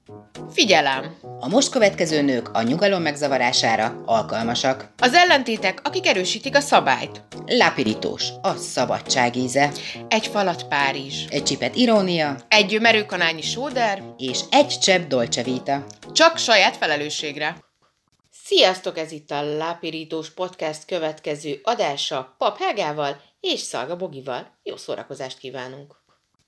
Figyelem! A most következő nők a nyugalom megzavarására alkalmasak. Az ellentétek, akik erősítik a szabályt. Lápirítós, a szabadság íze. Egy falat Párizs. Egy csipet irónia. Egy merőkanálnyi sóder. És egy csepp Dolce Vita. Csak saját felelősségre. Sziasztok, ez itt a Lápirítós Podcast következő adása Pap Helgával és Szalga Bogival. Jó szórakozást kívánunk!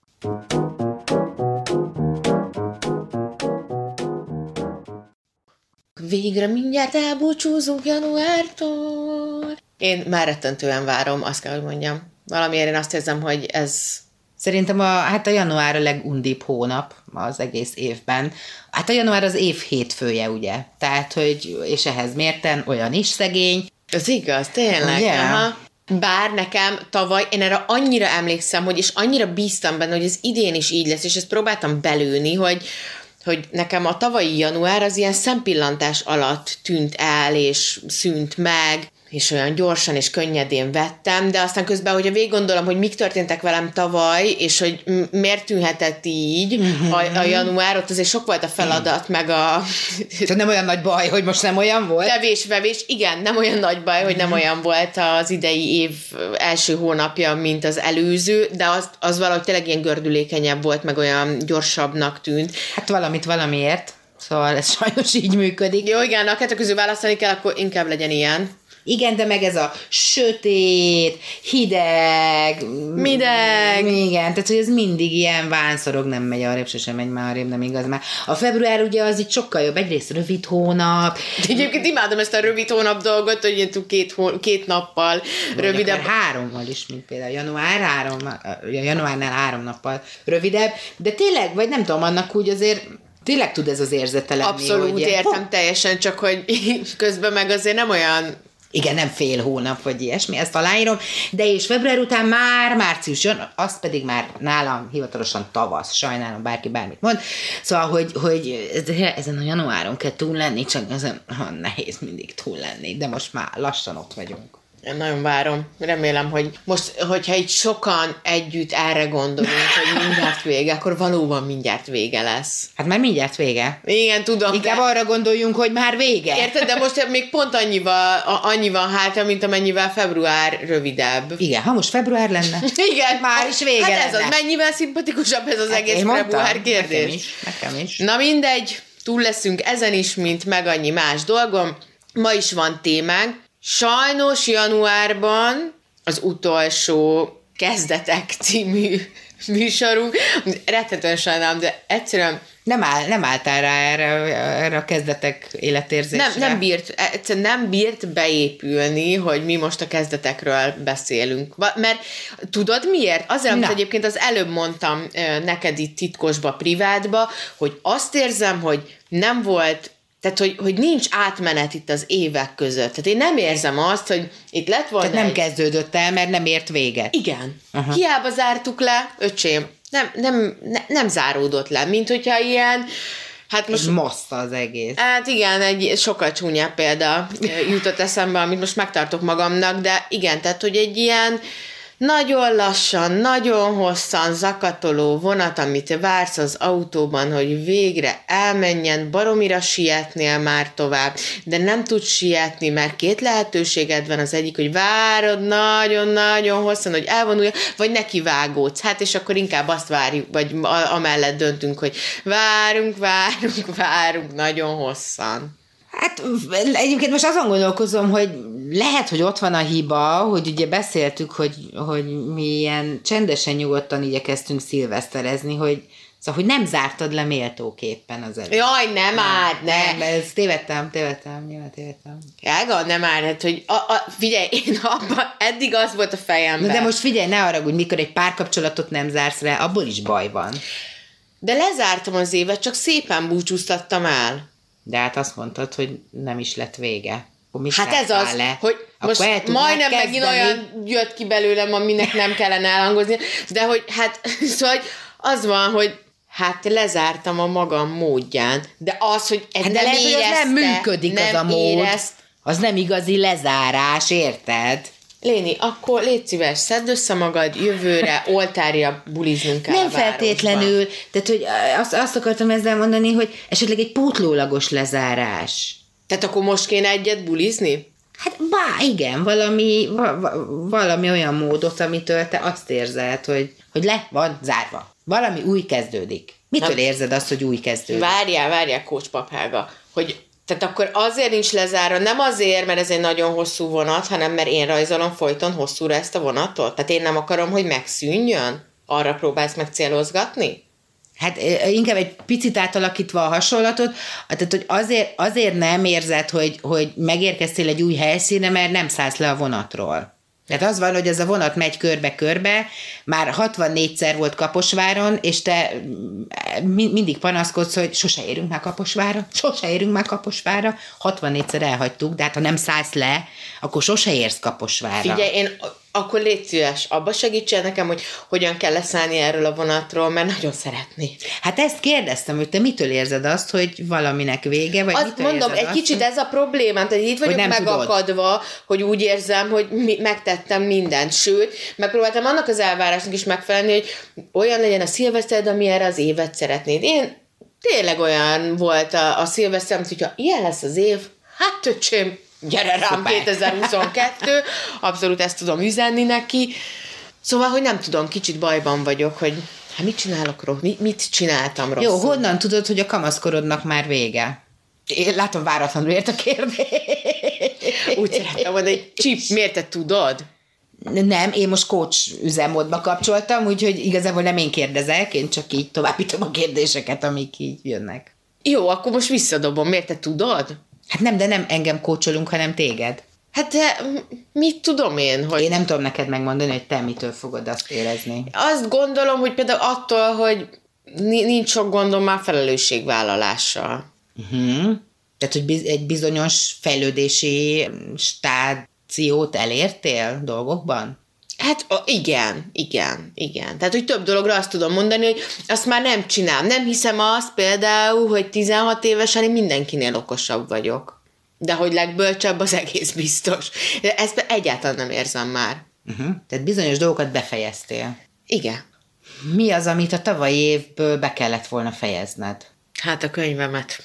Végre mindjárt elbúcsúzunk januártól. Én már rettentően várom, azt kell, hogy mondjam. Valamiért én azt érzem, hogy ez... Szerintem a január a legundibb hónap az egész évben. Hát a január az év hétfője, ugye? Tehát, hogy, és ehhez mérten olyan is szegény. Ez igaz, tényleg. Aha. Bár nekem tavaly, én erre annyira emlékszem, hogy és annyira bíztam benne, hogy ez idén is így lesz, és ezt próbáltam belőni, hogy nekem a tavalyi január az ilyen szempillantás alatt tűnt el, és szűnt meg, és olyan gyorsan és könnyedén vettem, de aztán közben, hogyha végig gondolom, hogy mik történtek velem tavaly, és hogy miért tűnhetett így a január, ott azért sok volt a feladat, meg a... Tehát nem olyan nagy baj, hogy most nem olyan volt? Tevés, igen, nem olyan nagy baj, hogy nem olyan volt az idei év első hónapja, mint az előző, de az valahogy tényleg ilyen gördülékenyebb volt, meg olyan gyorsabbnak tűnt. Hát valamit valamiért, szóval ez sajnos így működik. Jó, igen, a kettő közül választani kell, akkor inkább legyen ilyen. Igen, de meg ez a sötét, hideg. Igen, tehát hogy ez mindig ilyen vánszorog, nem megy arrébb, sosem megy már arrébb, nem igaz már. A február ugye az itt sokkal jobb, egyrészt rövid hónap. De egyébként imádom ezt a rövid hónap dolgot, hogy ilyen két nappal rövidebb. Hárommal is, mint például januárnál 3 nappal rövidebb, de tényleg, vagy nem tudom, annak úgy azért... Tényleg tud ez az érzete lenni. Abszolút értem teljesen, csak hogy közben meg azért nem olyan... Igen, nem fél hónap, vagy ilyesmi, ezt aláírom, de és február után már március jön, az pedig már nálam hivatalosan tavasz, sajnálom, bárki bármit mond. Szóval, hogy ezen a januáron kell túl lenni, csak ezen nehéz mindig túl lenni, de most már lassan ott vagyunk. Én nagyon várom. Remélem, hogy most, hogyha itt sokan együtt erre gondolunk, hogy mindjárt vége, akkor valóban mindjárt vége lesz. Hát már mindjárt vége. Igen, tudom. Inkább arra gondoljunk, hogy már vége. Érted, de most még pont annyi van hátra, mint amennyivel február rövidebb. Igen, ha most február lenne, igen, már is vége hát ez lenne. Az, mennyivel szimpatikusabb ez az hát egész február kérdés. Nekem is. Na mindegy, túl leszünk ezen is, mint meg annyi más dolgom. Ma is van témánk. Sajnos januárban az utolsó Kezdetek című műsorunk, rettetően sajnálom, de egyszerűen nem álltál rá erre a kezdetek életérzésre. Nem bírt beépülni, hogy mi most a kezdetekről beszélünk. Mert tudod miért? Azért, amit egyébként az előbb mondtam neked itt titkosba, privátba, hogy azt érzem, hogy nem volt. Tehát, hogy nincs átmenet itt az évek között. Tehát én nem érzem azt, hogy itt lett volna. Tehát nem kezdődött el, mert nem ért véget. Igen. Hiába zártuk le, öcsém. Nem záródott le, mint hogyha ilyen... Hát most... Massza az egész. Hát igen, egy sokkal csúnyább példa jutott eszembe, amit most megtartok magamnak, de igen, tehát, hogy egy ilyen nagyon lassan, nagyon hosszan zakatoló vonat, amit vársz az autóban, hogy végre elmenjen, baromira sietnél már tovább, de nem tudsz sietni, mert 2 lehetőséged van, az egyik, hogy várod nagyon-nagyon hosszan, hogy elvonulja, vagy nekivágódsz. Hát és akkor inkább azt várjuk, vagy amellett döntünk, hogy várunk nagyon hosszan. Hát egyébként most azon gondolkozom, hogy lehet, hogy ott van a hiba, hogy ugye beszéltük, hogy mi ilyen csendesen, nyugodtan igyekeztünk szilveszterezni, szóval, hogy nem zártad le méltóképpen az előtt. Jaj, nem. Ez tévedtem. Jága, nem árt, hát, hogy figyelj, én eddig az volt a fejemben. De most figyelj, ne haragudj, mikor egy párkapcsolatot nem zársz le, abból is baj van. De lezártam az évet, csak szépen búcsúztattam el. De hát azt mondtad, hogy nem is lett vége. Hát ez az, le? hogy most majdnem megint olyan jött ki belőlem, aminek nem kellene elhangozni, de hogy hát szóval az van, hogy hát lezártam a magam módján, de az, hogy hát nem érezte, hogy az nem működik az a mód, az nem igazi lezárás, érted? Léni, akkor légy szíves, szedd össze magad, jövőre oltárja buliznunk kell Nem a városba. feltétlenül, tehát hogy azt akartam ezzel mondani, hogy esetleg egy pótlólagos lezárás. Tehát akkor most kéne egyet bulizni? Hát igen, valami olyan módot, amitől te azt érzed, hogy le van zárva. Valami új kezdődik. Mitől érzed azt, hogy új kezdődik? Várjál, Kócs Papága, hogy tehát akkor azért nincs lezárva, nem azért, mert ez egy nagyon hosszú vonat, hanem mert én rajzolom folyton hosszúra ezt a vonatot. Tehát én nem akarom, hogy megszűnjön. Arra próbálsz meg célozgatni? Hát inkább egy picit átalakítva a hasonlatot, tehát hogy azért nem érzed, hogy megérkeztél egy új helyszínre, mert nem szállsz le a vonatról. Tehát az van, hogy ez a vonat megy körbe-körbe, már 64-szer volt Kaposváron, és te mindig panaszkodsz, hogy sose érünk már Kaposvárra, 64-szer elhagytuk, de hát ha nem szállsz le, akkor sose érsz Kaposvárra. Figyelj, én akkor légy szíves, abba segítsél nekem, hogy hogyan kell leszállni erről a vonatról, mert nagyon szeretnék. Hát ezt kérdeztem, hogy te mitől érzed azt, hogy valaminek vége, vagy azt mondom, egy kicsit ez a problémám, tehát itt vagyok megakadva, hogy úgy érzem, hogy megtettem mindent. Sőt, megpróbáltam annak az elvárásnak is megfelelni, hogy olyan legyen a szilvesztered, ami erre az évet szeretnéd. Én tényleg olyan volt a szilveszterem, hogyha ilyen lesz az év, hát öcsém, gyere rám, 2022, abszolút ezt tudom üzenni neki. Szóval, hogy nem tudom, kicsit bajban vagyok, hogy hát mit csinálok rosszul, mit csináltam rosszul. Jó, honnan tudod, hogy a kamaszkorodnak már vége? Én látom, váratlanul ért a kérdés. Úgy szerettem mondani, hogy Csip, miért te tudod? Nem, én most coach üzemmódba kapcsoltam, úgyhogy igazából nem én kérdezek, én csak így továbbítom a kérdéseket, amik így jönnek. Jó, akkor most visszadobom, miért te tudod? Hát nem, de nem engem coacholunk, hanem téged. Hát de mit tudom én, hogy... Én nem tudom neked megmondani, hogy te mitől fogod azt érezni. Azt gondolom, hogy például attól, hogy nincs sok gondom már felelősségvállalással. Tehát, hogy egy bizonyos fejlődési stációt elértél dolgokban? Hát igen. Tehát, hogy több dologra azt tudom mondani, hogy azt már nem csinálom. Nem hiszem azt például, hogy 16 évesen én mindenkinél okosabb vagyok. De hogy legbölcsebb, az egész biztos. Ezt egyáltalán nem érzem már. Tehát bizonyos dolgokat befejeztél. Igen. Mi az, amit a tavalyi évből be kellett volna fejezned? Hát a könyvemet.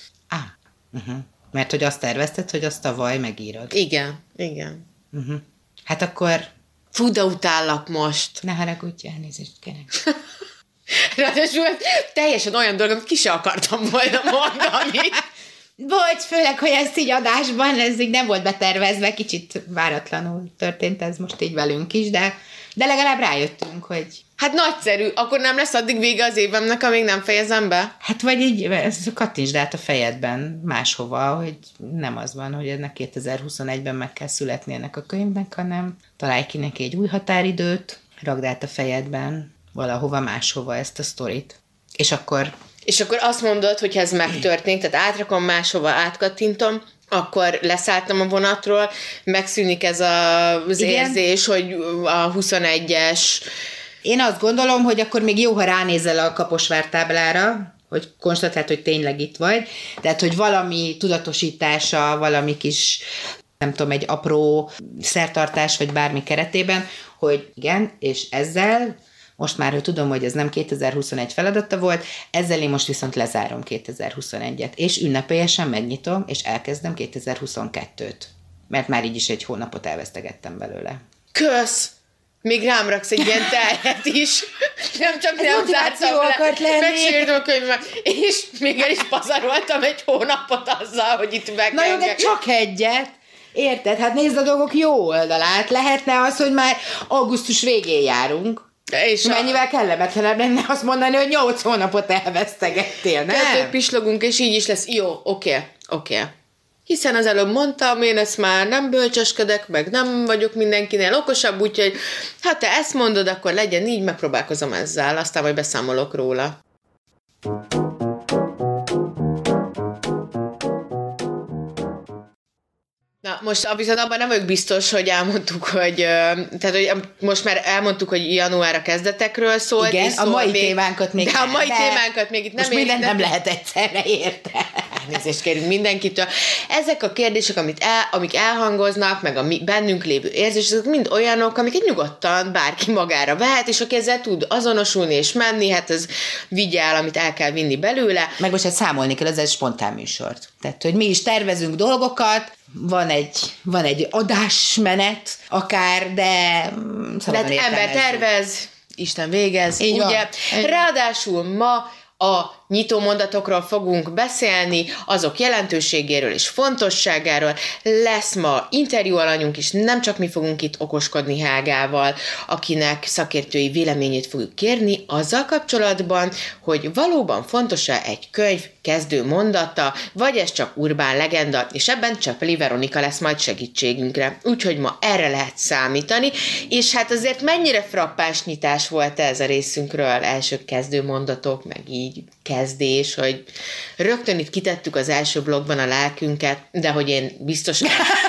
Mert hogy azt tervezted, hogy azt tavaly megírod. Igen. Hát akkor... Fú, de utállak most. Ne haragudj, elnézést kérek. Ráadásul teljesen olyan dolog, amit ki se akartam volna mondani. Bocs, főleg, hogy ezt így adásban, ez így nem volt betervezve, kicsit váratlanul történt ez most így velünk is, de legalább rájöttünk, hogy... Hát nagyszerű, akkor nem lesz addig vége az évemnek, amíg nem fejezem be? Hát vagy így, kattintsd át a fejedben máshova, hogy nem az van, hogy ennek 2021-ben meg kell születni ennek a könyvnek, hanem találj ki neki egy új határidőt, ragd át a fejedben valahova máshova ezt a sztorit. És akkor azt mondod, hogy ez megtörtént, tehát átrakom máshova, átkattintom, akkor leszálltam a vonatról, megszűnik ez az érzés, hogy a 21-es... Én azt gondolom, hogy akkor még jó, ha ránézel a Kaposvár táblára, hogy konstatáld, hogy tényleg itt vagy, tehát, hogy valami tudatosítása, valami kis, nem tudom, egy apró szertartás, vagy bármi keretében, hogy igen, és ezzel most már, hogy tudom, hogy ez nem 2021 feladata volt, ezzel én most viszont lezárom 2021-et, és ünnepélyesen megnyitom, és elkezdem 2022-t. Mert már így is egy hónapot elvesztegettem belőle. Kösz! Még rám raksz egy ilyen terhet is. Nem csak nem zártam le, megsértem a könyvemet, és még el is pazaroltam egy hónapot azzal, hogy itt megengek. Na jó, de csak egyet. Érted? Hát nézd a dolgok jó oldalát. Lehetne az, hogy már augusztus végén járunk. És mennyivel kellemetlenebb lenne azt mondani, hogy 8 hónapot elvesztegettél, nem? Kettőt pislogunk, és így is lesz. Jó, oké. Hiszen az előbb mondtam, én ezt már nem bölcseskedek, meg nem vagyok mindenkinél okosabb, úgyhogy ha te ezt mondod, akkor legyen így, megpróbálkozom ezzel, aztán majd beszámolok róla. Na, most viszont abban nem vagyok biztos, hogy elmondtuk, hogy most már elmondtuk, hogy január a kezdetekről szólt. Igen, a mai témánkat még de a mai témánkat még itt nem most mindent nem lehet egyszerre, érte. elnézést kérünk mindenkitől. Ezek a kérdések, amik elhangoznak, meg a bennünk lévő érzések, ezek mind olyanok, amiket nyugodtan bárki magára vehet, és aki ezzel tud azonosulni és menni, hát ez vigye el, amit el kell vinni belőle. Meg most hát számolni kell, ez egy spontán műsort. Tehát, hogy mi is tervezünk dolgokat, van egy adásmenet akár, de ember tervez, Isten végez, így ugye? Van. Ráadásul ma a nyitómondatokról fogunk beszélni, azok jelentőségéről és fontosságáról. Lesz ma interjú alanyunk is, nem csak mi fogunk itt okoskodni Hágával, akinek szakértői véleményét fogjuk kérni azzal kapcsolatban, hogy valóban fontos-e egy könyv kezdő mondata, vagy ez csak urbán legenda, és ebben Csepeli Veronika lesz majd segítségünkre. Úgyhogy ma erre lehet számítani, és hát azért mennyire frappáns nyitás volt ez a részünkről, első kezdő mondatok, meg így kezdés, hogy rögtön itt kitettük az első blogban a lelkünket, de hogy én biztosan...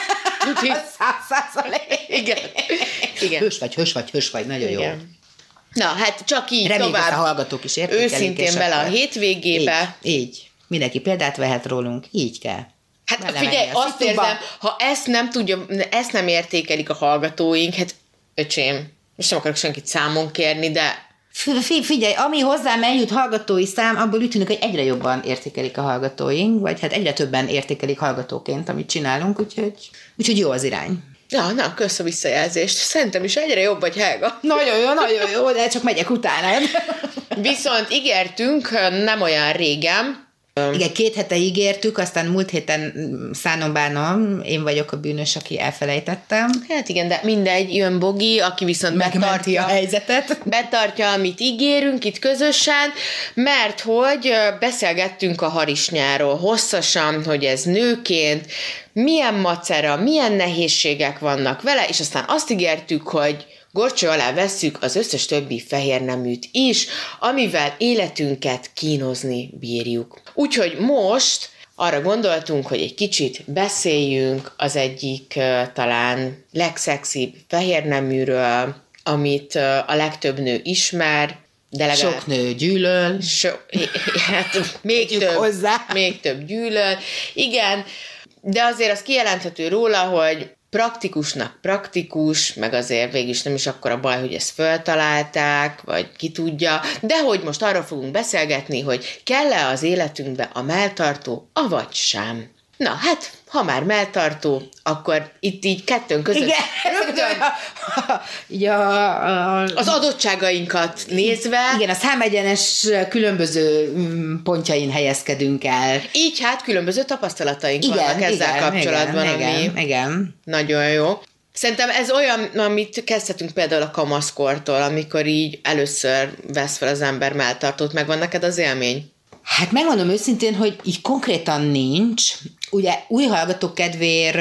100%. Igen. Hős vagy, nagyon igen. jó. Na, hát csak így reméljük, tovább. A hallgatók is értékelik. Őszintén bele a hétvégébe. Így. Mindenki példát vehet rólunk. Így kell. Hát figyelj, azt érzem, ha ezt nem értékelik a hallgatóink, hát öcsém, most nem akarok senkit számon kérni, de... Figyelj, ami hozzám eljut hallgatói szám, abból úgy tűnik, hogy egyre jobban értékelik a hallgatóink, vagy hát egyre többen értékelik hallgatóként, amit csinálunk, úgyhogy jó az irány. Na, kösz a visszajelzést. Szerintem is egyre jobb vagy, Helga. Nagyon jó, de csak megyek utána. Viszont ígértünk nem olyan régen. Igen, 2 hete ígértük, aztán múlt héten szánom-bánom, én vagyok a bűnös, aki elfelejtettem. Hát igen, de mindegy, jön Bogi, aki viszont betartja a helyzetet. Betartja, amit ígérünk itt közösen, mert hogy beszélgettünk a harisnyáról hosszasan, hogy ez nőként, milyen macera, milyen nehézségek vannak vele, és aztán azt ígértük, hogy gorcső alá vesszük az összes többi fehérneműt is, amivel életünket kínozni bírjuk. Úgyhogy most arra gondoltunk, hogy egy kicsit beszéljünk az egyik talán legszexibb fehérneműről, amit a legtöbb nő ismer, de legalább... Sok nő gyűlöl. Hát még több gyűlöl. Igen, de azért az kijelenthető róla, hogy praktikusnak praktikus, meg azért végül is nem is akkora baj, hogy ezt föltalálták, vagy ki tudja, de hogy most arról fogunk beszélgetni, hogy kell-e az életünkbe a melltartó, avagy sem. Na, hát, ha már melltartó, akkor itt így kettőnk között az adottságainkat nézve. Igen, a számegyenes különböző pontjain helyezkedünk el. Így hát különböző tapasztalataink vannak ezzel kapcsolatban, igen. Nagyon jó. Szerintem ez olyan, amit kezdhetünk például a kamaszkortól, amikor így először vesz fel az ember melltartót. Megvan neked az élmény? Hát megmondom őszintén, hogy így konkrétan nincs. Ugye új hallgatók kedvéért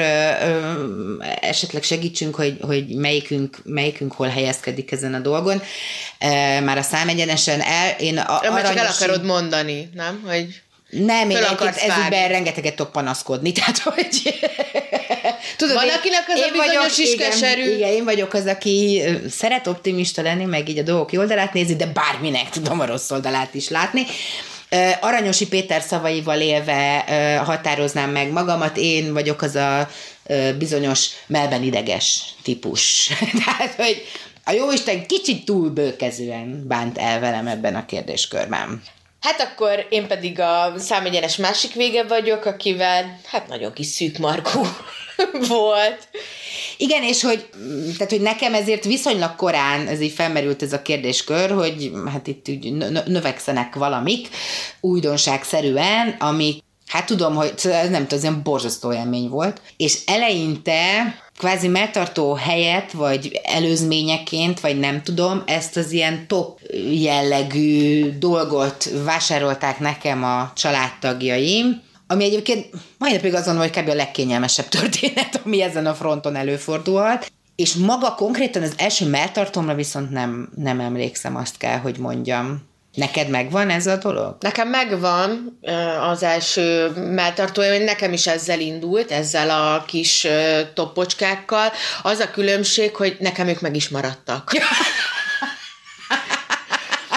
esetleg segítsünk, hogy melyikünk hol helyezkedik ezen a dolgon. Már a számegyenesen csak el akarod mondani, nem? Hogy nem, én ezügyben rengeteget tudok panaszkodni, tehát hogy... Tudod, van akinek az a bizonyos is keserű. Igen, én vagyok az, aki szeret optimista lenni, meg így a dolgok jó oldalát nézni, de bárminek tudom a rossz oldalát is látni. Aranyosi Péter szavaival élve határoznám meg magamat, én vagyok az a bizonyos melben ideges típus. Tehát, hogy a jóisten kicsit túl bőkezően bánt el velem ebben a kérdéskörben. Hát akkor én pedig a számegyenes másik vége vagyok, akivel hát nagyon kis szűkmarkú volt. Igen, és hogy nekem ezért viszonylag korán ez így felmerült ez a kérdéskör, hogy hát itt úgy növekszenek valamik újdonságszerűen, amik, hát tudom, hogy ez nem tudom, ez ilyen borzasztó élmény volt, és eleinte kvázi melltartó helyet, vagy előzményeként, vagy nem tudom, ezt az ilyen top jellegű dolgot vásárolták nekem a családtagjaim, ami egyébként mai napig azon, hogy kb. A legkényelmesebb történet, ami ezen a fronton előfordulhat. És maga konkrétan az első melltartómra viszont nem emlékszem, azt kell, hogy mondjam. Neked megvan ez a dolog? Nekem megvan az első melltartója, nekem is ezzel indult, ezzel a kis toppocskákkal. Az a különbség, hogy nekem ők meg is maradtak.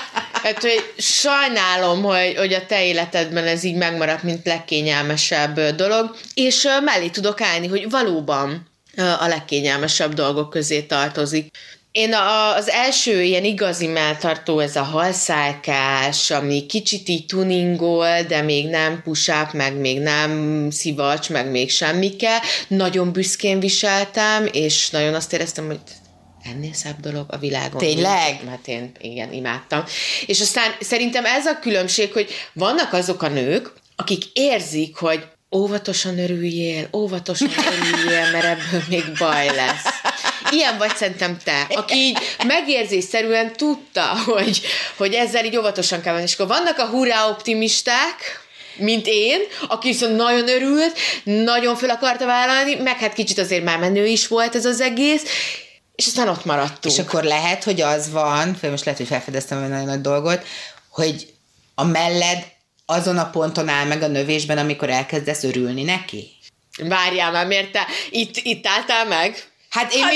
Hát, hogy sajnálom, hogy a te életedben ez így megmaradt, mint legkényelmesebb dolog, és mellé tudok állni, hogy valóban a legkényelmesebb dolgok közé tartozik. Én az első ilyen igazi melltartó, ez a halszálkás, ami kicsit így tuningol, de még nem push-up, meg még nem szivacs, meg még semmike. Nagyon büszkén viseltem, és nagyon azt éreztem, hogy ennél szebb dolog a világon. Tényleg? Mert én igen, imádtam. És aztán szerintem ez a különbség, hogy vannak azok a nők, akik érzik, hogy óvatosan örüljél, mert ebből még baj lesz. Ilyen vagy szerintem te, aki így megérzésszerűen tudta, hogy ezzel így óvatosan kell venni. És akkor vannak a hurrá optimisták, mint én, aki viszont nagyon örült, nagyon fel akarta vállalni, meg hát kicsit azért már menő is volt ez az egész, és aztán ott maradtunk. És akkor lehet, hogy az van, most lehet, hogy felfedeztem egy nagyon nagy dolgot, hogy a melled azon a ponton áll meg a növésben, amikor elkezdesz örülni neki? Várjál már, miért te itt álltál meg? Hát én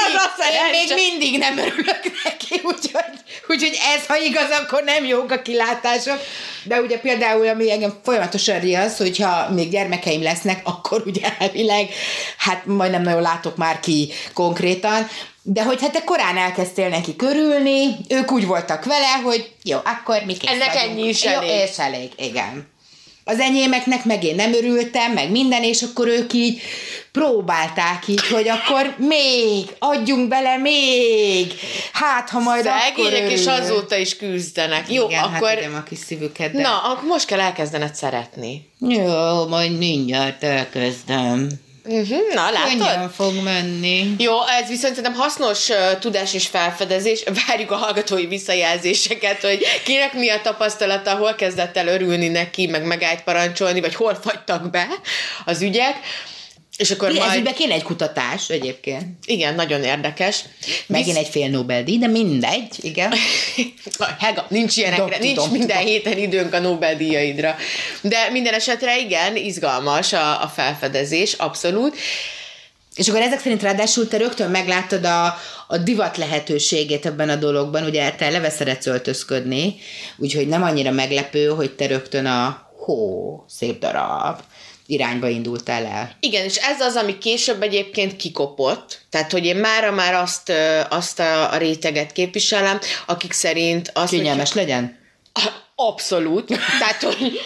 még mindig nem örülök neki, úgyhogy ez, ha igaz, akkor nem jók a kilátások. De ugye például, ami engem folyamatosan riasz, hogyha még gyermekeim lesznek, akkor ugye elvileg, hát majdnem nagyon látok már ki konkrétan, de hogy hát te korán elkezdtél neki körülni, ők úgy voltak vele, hogy jó, akkor mi kész ennek vagyunk. ennyi is jó, elég. És elég, igen. Az enyémeknek meg én nem örültem, meg minden, és akkor ők így próbálták így, hogy akkor még, adjunk bele még, hát ha majd akkor örül. És azóta is küzdenek. Jó, igen, akkor... hát igen, a kis szívüket, de... Na, akkor most kell elkezdened szeretni. Jó, majd mindjárt elkezdem. Na, látod? Könnyen fog menni. Jó, ez viszont szerintem hasznos tudás és felfedezés. Várjuk a hallgatói visszajelzéseket, hogy kinek mi a tapasztalata, hol kezdett el örülni neki, meg megállt parancsolni, vagy hol fagytak be az ügyek. És akkor Ez ügyben kéne egy kutatás egyébként. Igen, nagyon érdekes. Megint egy fél Nobel-díj, de mindegy, igen. Hega, nincs ilyenekre, nincs minden héten időnk a Nobel-díjaidra. De minden esetre igen, izgalmas a felfedezés, abszolút. És akkor ezek szerint ráadásul te rögtön megláttad a divat lehetőségét ebben a dologban, ugye te eleve szeretsz öltözködni, úgyhogy nem annyira meglepő, hogy te rögtön szép darab irányba indultál el. Igen, és ez az, ami később egyébként kikopott, tehát, hogy én már azt a réteget képviselem, akik szerint... Kényelmes legyen? Abszolút. Tehát, hogy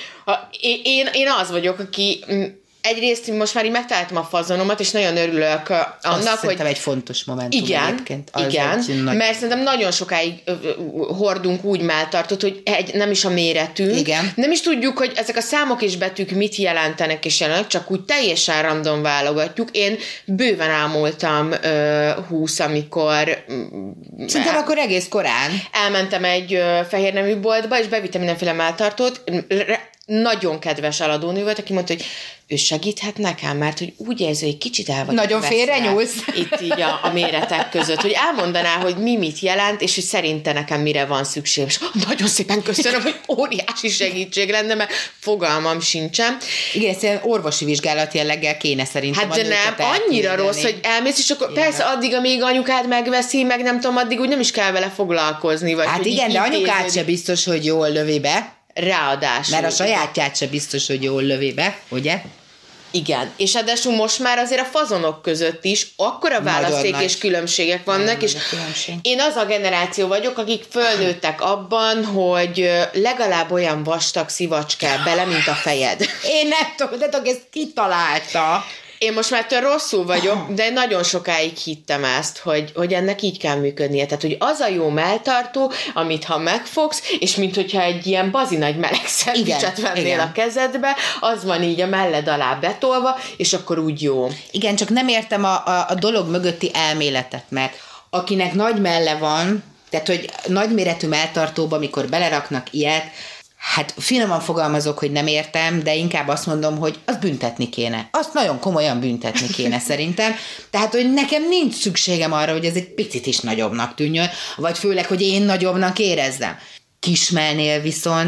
én az vagyok, aki... Egyrészt most már így megtaláltam a fazonomat, és nagyon örülök annak, hogy... egy fontos momentum egyébként. Igen, mert szerintem nagyon sokáig hordunk úgy melltartót, hogy nem is a méretünk. Igen. Nem is tudjuk, hogy ezek a számok és betűk mit jelentenek és jelentenek, csak úgy teljesen random válogatjuk. Én bőven ámultam 20, amikor... Szerintem akkor egész korán. Elmentem egy fehérnemű boltba, és bevittem mindenféle melltartót. Nagyon kedves eladónő volt, aki mondta, hogy ő segíthet nekem, mert hogy úgy érzi, hogy kicsit el vagy nagyon félrenyúlsz. Itt így a méretek között, hogy elmondaná, hogy mit jelent, és hogy szerinte nekem mire van szükség. És nagyon szépen köszönöm, hogy óriási segítség lenne, mert fogalmam sincsen. Igen, ezt orvosi vizsgálat jelleggel kéne szerintem. Hát de nem, annyira rossz, hogy elmész, és akkor persze addig, amíg anyukád megveszi, meg nem tudom, addig úgy nem is kell vele foglalkozni. Vagy hát igen, de anyukád se biztos, hogy jól lövi be. Ráadásul. Mert a sajátját se biztos, hogy jól lövi be, ugye? Igen, és ráadásul most már azért a fazonok között is akkora választék és különbségek vannak, és én az a generáció vagyok, akik fölnőttek abban, hogy legalább olyan vastag szivacs kell bele, mint a fejed. Én nem tudom, de ezt kitalálta. Én most már ettől rosszul vagyok, de nagyon sokáig hittem ezt, hogy ennek így kell működnie. Tehát, hogy az a jó melltartó, amit ha megfogsz, és mint hogyha egy ilyen bazinagy meleg szendvicset vennél a kezedbe, az van így a melled alá betolva, és akkor úgy jó. Igen, csak nem értem a dolog mögötti elméletet, mert akinek nagy melle van, tehát, hogy nagyméretű melltartóba, amikor beleraknak ilyet, hát finoman fogalmazok, hogy nem értem, de inkább azt mondom, hogy azt büntetni kéne. Azt nagyon komolyan büntetni kéne szerintem. Tehát, hogy nekem nincs szükségem arra, hogy ez egy picit is nagyobbnak tűnjön, vagy főleg, hogy én nagyobbnak érezzem. Kismelnél viszont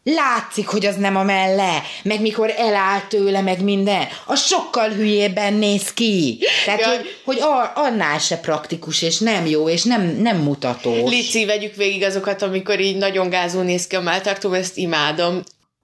látszik, hogy az nem a melle, meg mikor eláll tőle, meg minden, az sokkal hülyébben néz ki. Tehát, ja. hogy annál se praktikus, és nem jó, és nem mutatós. Lici, vegyük végig azokat, amikor így nagyon gázul néz ki a melltartó, ezt imádom.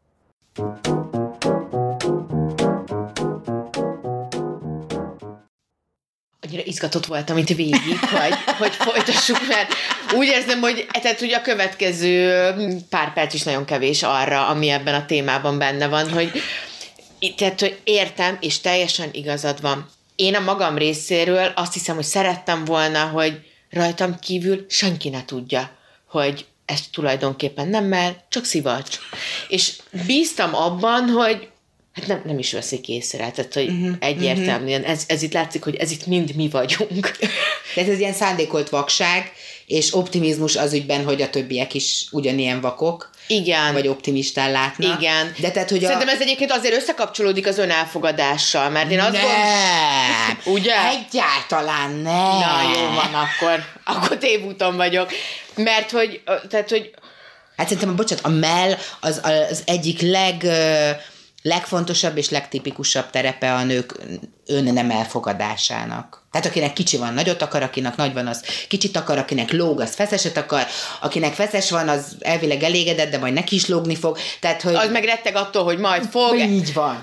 Annyira izgatott voltam itt végig, hogy folytassuk, mert úgy érzem, hogy a következő pár perc is nagyon kevés arra, ami ebben a témában benne van, hogy értem, és teljesen igazad van. Én a magam részéről azt hiszem, hogy szerettem volna, hogy rajtam kívül senki ne tudja, hogy ez tulajdonképpen nemmel, csak szivacs. És bíztam abban, hogy hát nem is veszik észre, tehát hogy egyértelműen, ez itt látszik, hogy ez itt mind mi vagyunk. Tehát ez ilyen szándékolt vakság, és optimizmus az ügyben, hogy a többiek is ugyanilyen vakok. Igen. Vagy optimistán látnak. Igen. De tehát, hogy szerintem ez egyébként azért összekapcsolódik az önelfogadással, mert én azt gondolom... Ugye? Egyáltalán nem. Na jó van, akkor tévúton vagyok. Mert hogy... Hát szerintem, bocsánat, a mell az egyik legfontosabb és legtipikusabb terepe a nők nem elfogadásának. Tehát akinek kicsi van, nagyot akar, akinek nagy van, az kicsit akar, akinek lóg, az feszeset akar, akinek feszes van, az elvileg elégedett, de majd neki is lógni fog. Tehát, hogy... Az meg retteg attól, hogy majd fog. Így van,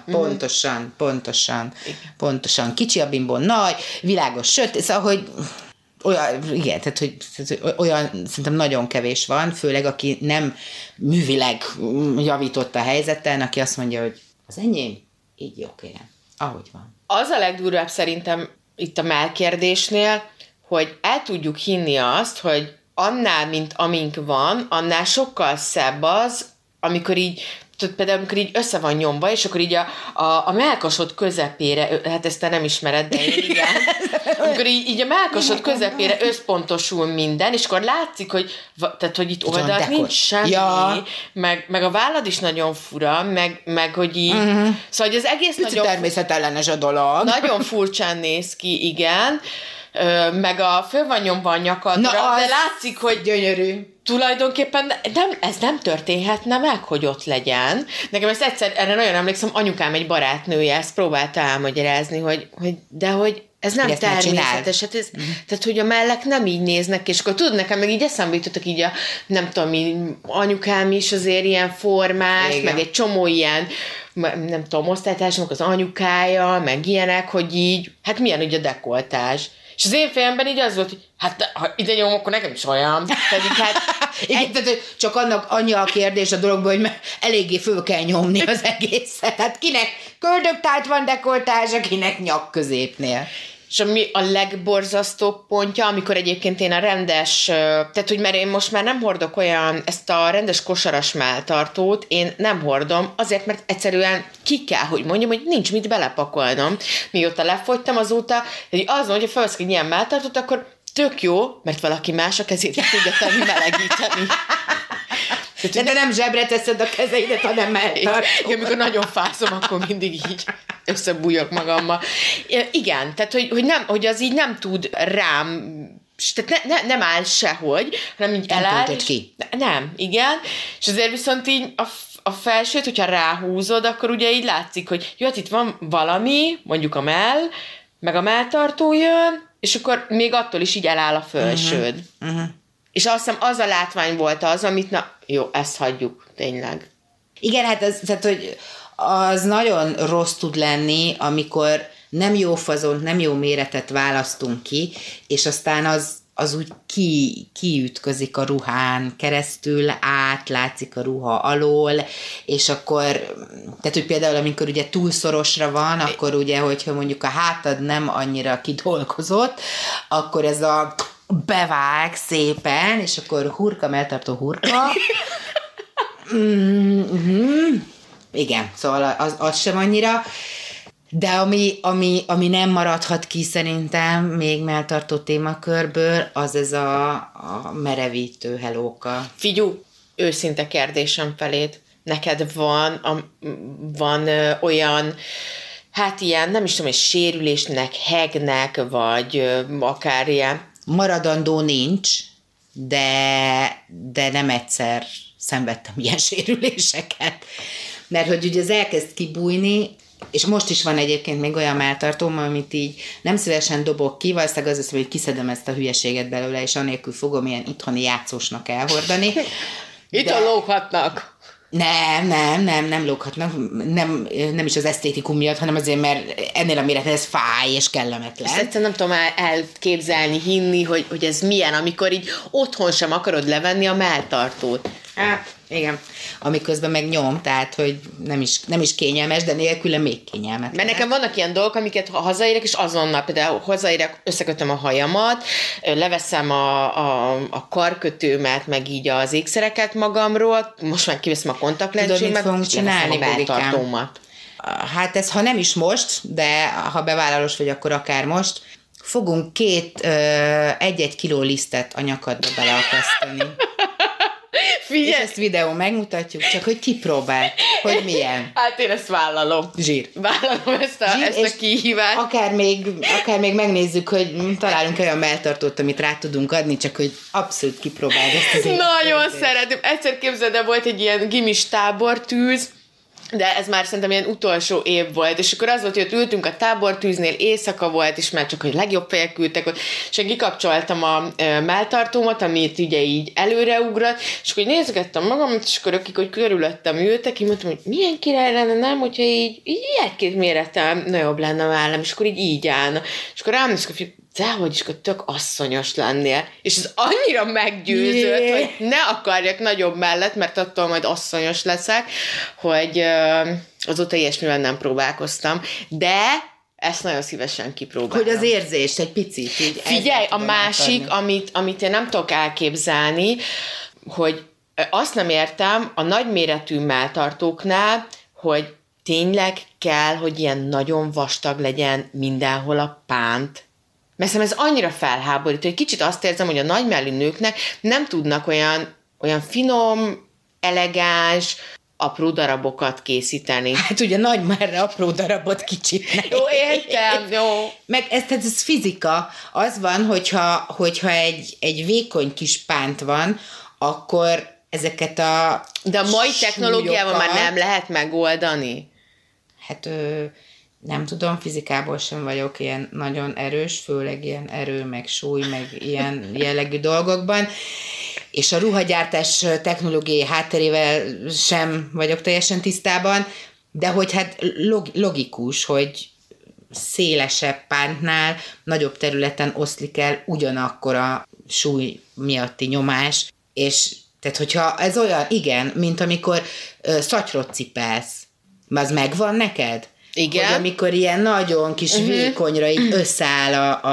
pontosan. Kicsi a bimbon, nagy, világos, sötét, szóval, hogy olyan, igen, tehát hogy olyan szerintem nagyon kevés van, főleg aki nem művileg javított a helyzeten, aki azt mondja, hogy az enyém így jó, kérem, ahogy van. Az a legdurvább szerintem itt a mellkérdésnél, hogy el tudjuk hinni azt, hogy annál, mint amink van, annál sokkal szebb az, amikor így, például amikor így össze van nyomva, és akkor így a mellkasod közepére, hát ezt te nem ismered, de én igen, amikor így a mellkasod közepére összpontosul minden, és akkor látszik, hogy itt oldalt nincs semmi, ja. meg a vállad is nagyon fura, meg hogy így, szóval hogy az egész Picit nagyon... természetellenes a dolog. Nagyon furcsán néz ki, igen, meg föl van nyomva a nyakadra, de látszik, hogy gyönyörű. Tulajdonképpen ez nem történhetne meg, hogy ott legyen. Nekem ezt egyszer, erre nagyon emlékszem, anyukám egy barátnője ezt próbálta elmagyarázni, hogy ez nem természetes. Tehát, hogy a mellek nem így néznek, és akkor tudod, nekem meg így eszembe jutottak így nem tudom, anyukám is azért ilyen formás, igen. Meg egy csomó ilyen, nem tudom, osztálytársamnak az anyukája, meg ilyenek, hogy így, hát milyen ugye a dekoltás. És az én fejemben így az volt, hogy hát ha ide nyomom, akkor nekem is olyan. Pedig hát... Igen, tehát csak annak annyi a kérdés a dologban, hogy eléggé föl kell nyomni az egészet. Hát kinek köldögtájt van dekoltás, akinek nyak középnél. És ami a legborzasztóbb pontja, amikor egyébként én a rendes, tehát hogy mert én most már nem hordok ezt a rendes kosaras melltartót, én nem hordom, azért, mert egyszerűen ki kell, hogy mondjam, hogy nincs mit belepakolnom. Mióta lefogytam azóta, hogy az, hogyha felveszek egy ilyen melltartót, akkor tök jó, mert valaki más a kezét tudja tenni, melegíteni. De nem zsebre teszed a kezeidet, hanem melltartót. Igen, amikor nagyon fászom, akkor mindig így összebújok magammal. Igen, tehát hogy az így nem tud rám, tehát nem áll sehogy, hanem így nem eláll. Ki. Nem, igen. És azért viszont így a felsőt, hogyha ráhúzod, akkor ugye így látszik, hogy jó, hát itt van valami, mondjuk a mell, meg a melltartó jön, és akkor még attól is így eláll a felsőd. És azt hiszem, az a látvány volt az, amit jó, ezt hagyjuk, tényleg. Igen, hát tehát, hogy az nagyon rossz tud lenni, amikor nem jó fazont, nem jó méretet választunk ki, és aztán az úgy kiütközik a ruhán keresztül, látszik a ruha alól, és akkor, tehát hogy például amikor ugye túl szorosra van, akkor ugye, hogyha mondjuk a hátad nem annyira kidolgozott, akkor ez a bevág szépen, és akkor hurka, melltartó hurka. Igen, szóval az sem annyira. De ami nem maradhat ki szerintem még melltartó témakörből, az ez a merevítő helóka. Figyú, őszinte kérdésem feléd. Neked van olyan, hát ilyen, nem is tudom, egy sérülésnek, hegnek, vagy akár ilyen. Maradandó nincs, de nem egyszer szenvedtem ilyen sérüléseket. Mert hogy ugye ez elkezd kibújni, és most is van egyébként még olyan melltartóm, amit így nem szívesen dobok ki, valószínűleg az lesz, hogy kiszedem ezt a hülyeséget belőle, és anélkül fogom ilyen itthoni játszósnak elhordani. Itthon lóghatnak. Nem lóghatnak, nem is az esztétikum miatt, hanem azért, mert ennél a méretnél ez fáj és kellemetlen. Ezt egyszerűen nem tudom elképzelni, hinni, hogy ez milyen, amikor így otthon sem akarod levenni a melltartót. Hát, igen. Amiközben meg nyom, tehát, hogy nem is kényelmes, de nélküle még kényelmetlen. Mert nekem vannak ilyen dolgok, amiket ha hazaérek, és azonnal például hazaérek, összekötöm a hajamat, leveszem a karkötőmet, meg így az ékszereket magamról, most már kiveszem a kontaktlencsémet, fogunk csinálni, a melltartómat. Hát ez, ha nem is most, de ha bevállalós vagy, akkor akár most, fogunk 1-1 kiló lisztet a nyakadba beleakasztani. Figyelj! És ezt videón megmutatjuk, csak hogy kipróbáld, hogy milyen. Hát én ezt vállalom. Zsír. Vállalom ezt a kihívást. Akár még megnézzük, hogy találunk olyan melltartót, amit rá tudunk adni, csak hogy abszolút kipróbáld ezt az Nagyon szeretem. Egyszer képzeld el, volt egy ilyen gimis tábortűz, de ez már szerintem ilyen utolsó év volt, és akkor az volt, hogy ott ültünk a tábortűznél, éjszaka volt, és már csak hogy legjobb fejek ültek ott, és én kikapcsoltam a melltartómat, amit ugye így előreugrott, és akkor nézgettem magamat, és akkor akik, hogy körülöttem ültek, én mondtam, hogy milyen király lenne, nem, hogyha így egy-két mérettel nagyobb lenne mellem, és akkor így állna. És akkor rám néztek, hogy dehogy is, hogy tök asszonyos lennél. És ez annyira meggyőzött, hogy ne akarjak nagyobb mellett, mert attól majd asszonyos leszek, hogy azóta ilyesmivel nem próbálkoztam. De ezt nagyon szívesen kipróbálom. Hogy az érzést egy picit így. Figyelj, a másik, amit én nem tudok elképzelni, hogy azt nem értem a nagyméretű melltartóknál, hogy tényleg kell, hogy ilyen nagyon vastag legyen mindenhol a pánt. Mert szerintem ez annyira felháborító, hogy kicsit azt érzem, hogy a nagymellű nőknek nem tudnak olyan finom, elegáns, apró darabokat készíteni. Hát ugye nagy merre apró darabot kicsit. Jó, értem, jó. Meg ez fizika. Az van, hogyha egy vékony kis pánt van, akkor ezeket a De a mai technológiával már nem lehet megoldani? Hát nem tudom, fizikából sem vagyok ilyen nagyon erős, főleg ilyen erő, meg súly, meg ilyen jellegű dolgokban, és a ruhagyártás technológiai hátterével sem vagyok teljesen tisztában, de hogy hát logikus, hogy szélesebb pántnál nagyobb területen oszlik el ugyanakkor a súly miatti nyomás, és tehát hogyha ez olyan, igen, mint amikor szatyrot cipelsz, az megvan neked? Igen. Hogy amikor ilyen nagyon kis vékonyra így összeáll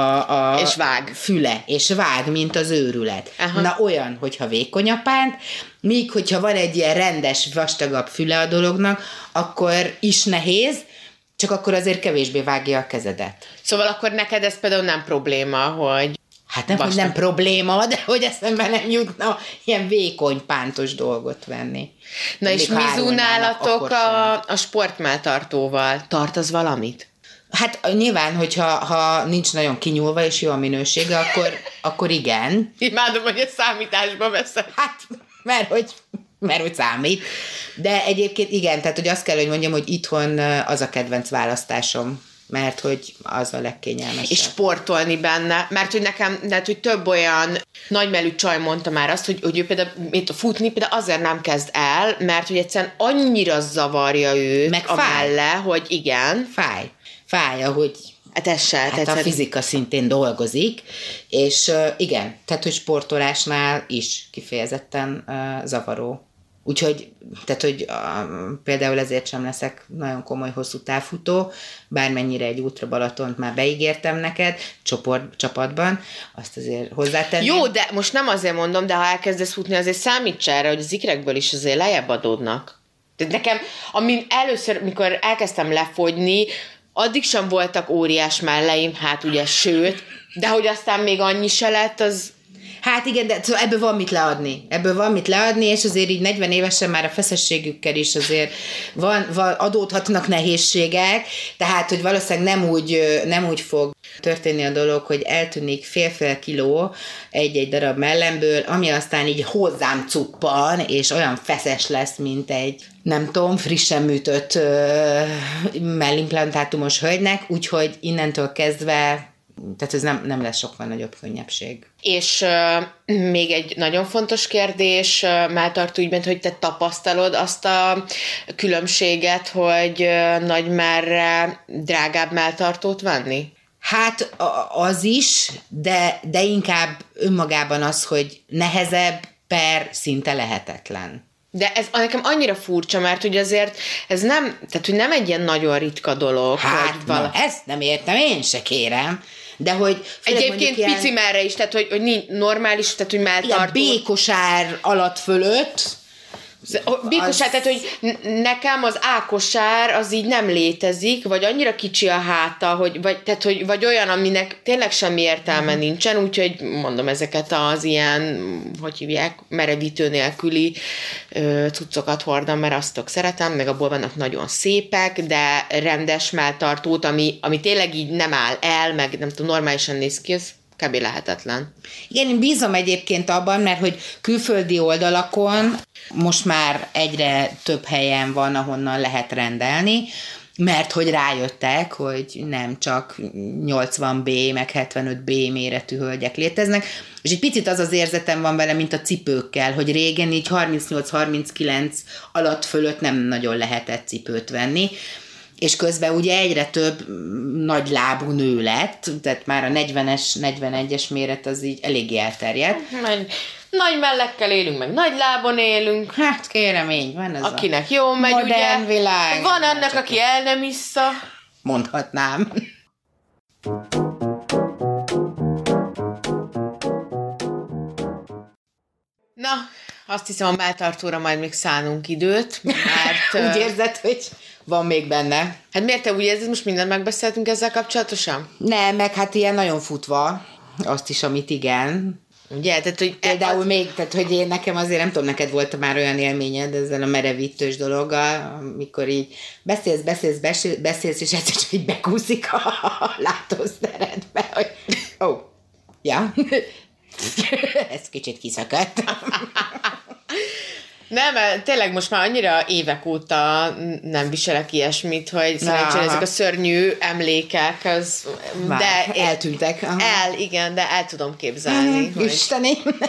a és vág. Füle, és vág, mint az őrület. Aha. Na olyan, hogyha vékony a pánt, míg hogyha van egy ilyen rendes, vastagabb füle a dolognak, akkor is nehéz, csak akkor azért kevésbé vágja a kezedet. Szóval akkor neked ez például nem probléma, hogy... Hát nem, hogy nem probléma, de hogy eszembe nem jutna ilyen vékony pántos dolgot venni. Na és mi zúnálatok a sportmelltartóval? Tart az valamit? Hát nyilván, hogyha nincs nagyon kinyúlva és jó a minősége, akkor igen. Imádom, hogy ezt számításba veszed. Hát, mert hogy számít. De egyébként igen, tehát hogy azt kell, hogy mondjam, hogy itthon az a kedvenc választásom, mert hogy az a legkényelmesebb. És sportolni benne, mert hogy nekem, tehát, hogy több olyan nagymelű csaj mondta már azt, hogy ő például futni például azért nem kezd el, mert hogy egyszerűen annyira zavarja őt meg a melle, hogy igen. Fáj, ahogy Hát ez se. hát a fizika szintén dolgozik, és igen, tehát hogy sportolásnál is kifejezetten zavaró. Úgyhogy, tehát, hogy például ezért sem leszek nagyon komoly hosszú távfutó, bármennyire egy Ultra Balatont már beígértem neked, csapatban, azt azért hozzátenném. Jó, de most nem azért mondom, de ha elkezdesz futni, azért számíts erre, hogy az ikrekből is azért lejjebb adódnak. Tehát nekem, először, mikor elkezdtem lefogyni, addig sem voltak óriás melleim, hát ugye, sőt, de hogy aztán még annyi se lett, az... Hát igen, de szóval ebből van mit leadni. És azért így 40 évesen már a feszességükkel is azért adódhatnak nehézségek, tehát, hogy valószínűleg nem úgy fog történni a dolog, hogy eltűnik fél-fél kiló egy-egy darab mellemből, ami aztán így hozzám cuppan, és olyan feszes lesz, mint egy, nem tudom, frissen műtött mellimplantátumos hölgynek, úgyhogy innentől kezdve, tehát ez nem lesz sokkal nagyobb könnyebbség. És még egy nagyon fontos kérdés melltartó ügyben, hogy te tapasztalod azt a különbséget, hogy nagymerre drágább melltartót venni? Hát az is, de inkább önmagában az, hogy nehezebb per szinte lehetetlen. De ez nekem annyira furcsa, mert hogy azért ez nem, tehát hogy nem egy ilyen nagyon ritka dolog. Hát, ezt nem értem, én se kérem. De hogy... Egyébként pici merre is, tehát hogy normális, tehát hogy melltartó. Igen, B-kosár alatt fölött. B-kosár, tehát hogy nekem az A-kosár az így nem létezik, vagy annyira kicsi a háta, vagy olyan, aminek tényleg semmi értelme nincsen, úgyhogy mondom, ezeket az ilyen, hogy hívják, merevítő nélküli cuccokat hordom, mert azt szeretem, meg abból vannak nagyon szépek, de rendes melltartót, ami tényleg így nem áll el, meg nem tudom, normálisan néz ki, ez kb. Lehetetlen. Igen, én bízom egyébként abban, mert hogy külföldi oldalakon most már egyre több helyen van, ahonnan lehet rendelni, mert hogy rájöttek, hogy nem csak 80B, meg 75B méretű hölgyek léteznek, és egy picit az érzetem van vele, mint a cipőkkel, hogy régen így 38-39 alatt fölött nem nagyon lehetett cipőt venni, és közben ugye egyre több nagy lábú nő lett, tehát már a 41-es méret az így eléggé elterjedt. Nagy mellekkel élünk, meg nagy lábon élünk. Hát kérem, így van ez akinek jó megy, modern ugye. Világ. Van annak, aki el nem issza. Mondhatnám. Na, azt hiszem, a melltartóra majd még szánunk időt, mert... Úgy érzed, hogy van még benne. Hát miért te úgy érzed, most mindent megbeszéltünk ezzel kapcsolatosan? Nem, meg hát ilyen nagyon futva, azt is, amit igen. Ugye, tehát, hogy... Például még, tehát, hogy én nekem azért, nem tudom, neked volt már olyan élményed ezzel a merevítős dologgal, amikor így beszélsz, és egyszer csak így bekúszik a látószeredbe, hogy ja, ez kicsit kiszakadt. Nem, tényleg most már annyira évek óta nem viselek ilyesmit, hogy szerencsére ezek a szörnyű emlékek, de eltűntek. Igen, de el tudom képzelni. Isteni!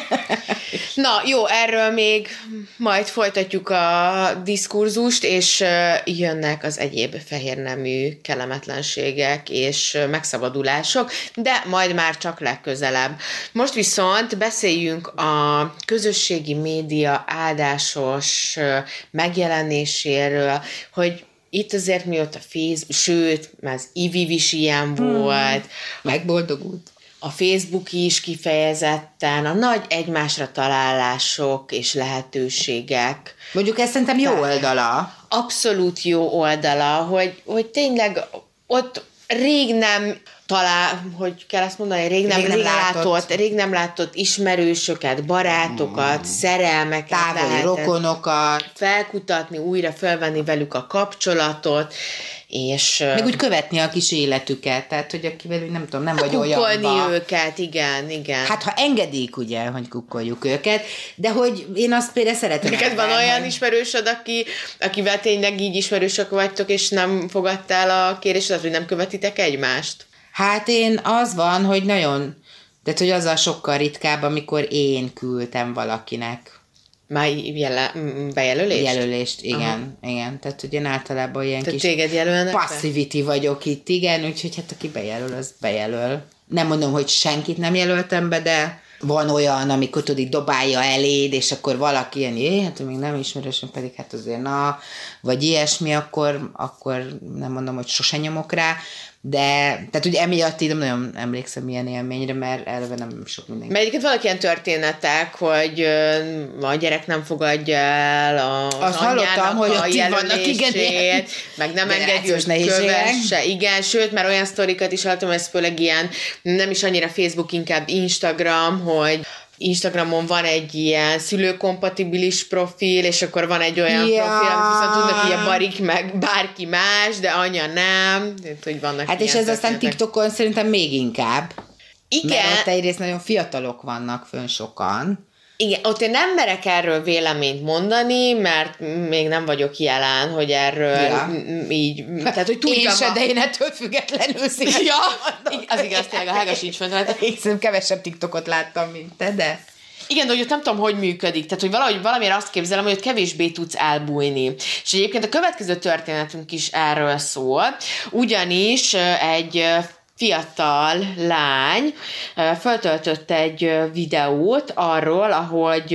Na, jó, erről még majd folytatjuk a diskurzust, és jönnek az egyéb fehérnemű kellemetlenségek és megszabadulások, de majd már csak legközelebb. Most viszont beszéljünk a közösségi média áldásos megjelenéséről, hogy itt azért mióta Facebook, sőt, már az IVIV is ilyen volt. Megboldogult. A Facebook is kifejezetten, a nagy egymásra találások és lehetőségek. Mondjuk ez szerintem jó oldala. Abszolút jó oldala, hogy tényleg ott rég nem hogy kell ezt mondani, rég nem látott ismerősöket, barátokat, szerelmeket, távoli rokonokat, felkutatni, újra felvenni velük a kapcsolatot, és... Meg úgy követni a kis életüket, tehát, hogy akivel nem tudom, nem vagy olyanba. Kukkolni őket, igen. Hát, ha engedik, ugye, hogy kukkoljuk őket, de hogy én azt például szeretem. Neked van olyan ismerősöd, akivel tényleg így ismerősök vagytok, és nem fogadta el a kérésedet, hogy nem követitek egymást? Hát az van, hogy nagyon, tehát, hogy azzal sokkal ritkább, amikor én küldtem valakinek. Már bejelölést? Jelölést, igen. Tehát, hogy én általában ilyen tehát kis téged jelölnek passivity vagyok itt, igen, úgyhogy hát aki bejelöl, az bejelöl. Nem mondom, hogy senkit nem jelöltem be, de van olyan, amikor tudod, így dobálja eléd, és akkor valaki ilyen, hát még nem ismerősöm, pedig hát azért vagy ilyesmi, akkor nem mondom, hogy sose nyomok rá, de, tehát ugye emiatt így nem nagyon emlékszem ilyen élményre, mert eleve nem sok mindenki. Mert egyébként vannak ilyen történetek, hogy a gyerek nem fogadja el az anyjának a jelölését, meg nem engedjük, hogy kövesse. Igen, sőt, mert olyan sztorikat is hallottam, ez főleg ilyen, nem is annyira Facebook, inkább Instagram, hogy Instagramon van egy ilyen szülőkompatibilis profil, és akkor van egy olyan profil, amit viszont tudnak, hogy a barik meg bárki más, de anya nem. Hogy vannak hát és ez aztán TikTokon szerintem még inkább. Igen. Mert ott egyrészt nagyon fiatalok vannak fönn sokan. Igen, ott én nem merek erről véleményt mondani, mert még nem vagyok jelen, hogy erről így, tehát hogy tudjam. Én se, de én ettől függetlenül szívesen az igaz, tényleg a Hága sincs fent. Én kevesebb TikTokot láttam, mint te, de... Igen, de hogy ott nem tudom, hogy működik. Tehát, hogy valamiért azt képzelem, hogy ott kevésbé tudsz elbújni. És egyébként a következő történetünk is erről szól, ugyanis egy fiatal lány feltöltött egy videót arról, ahogy...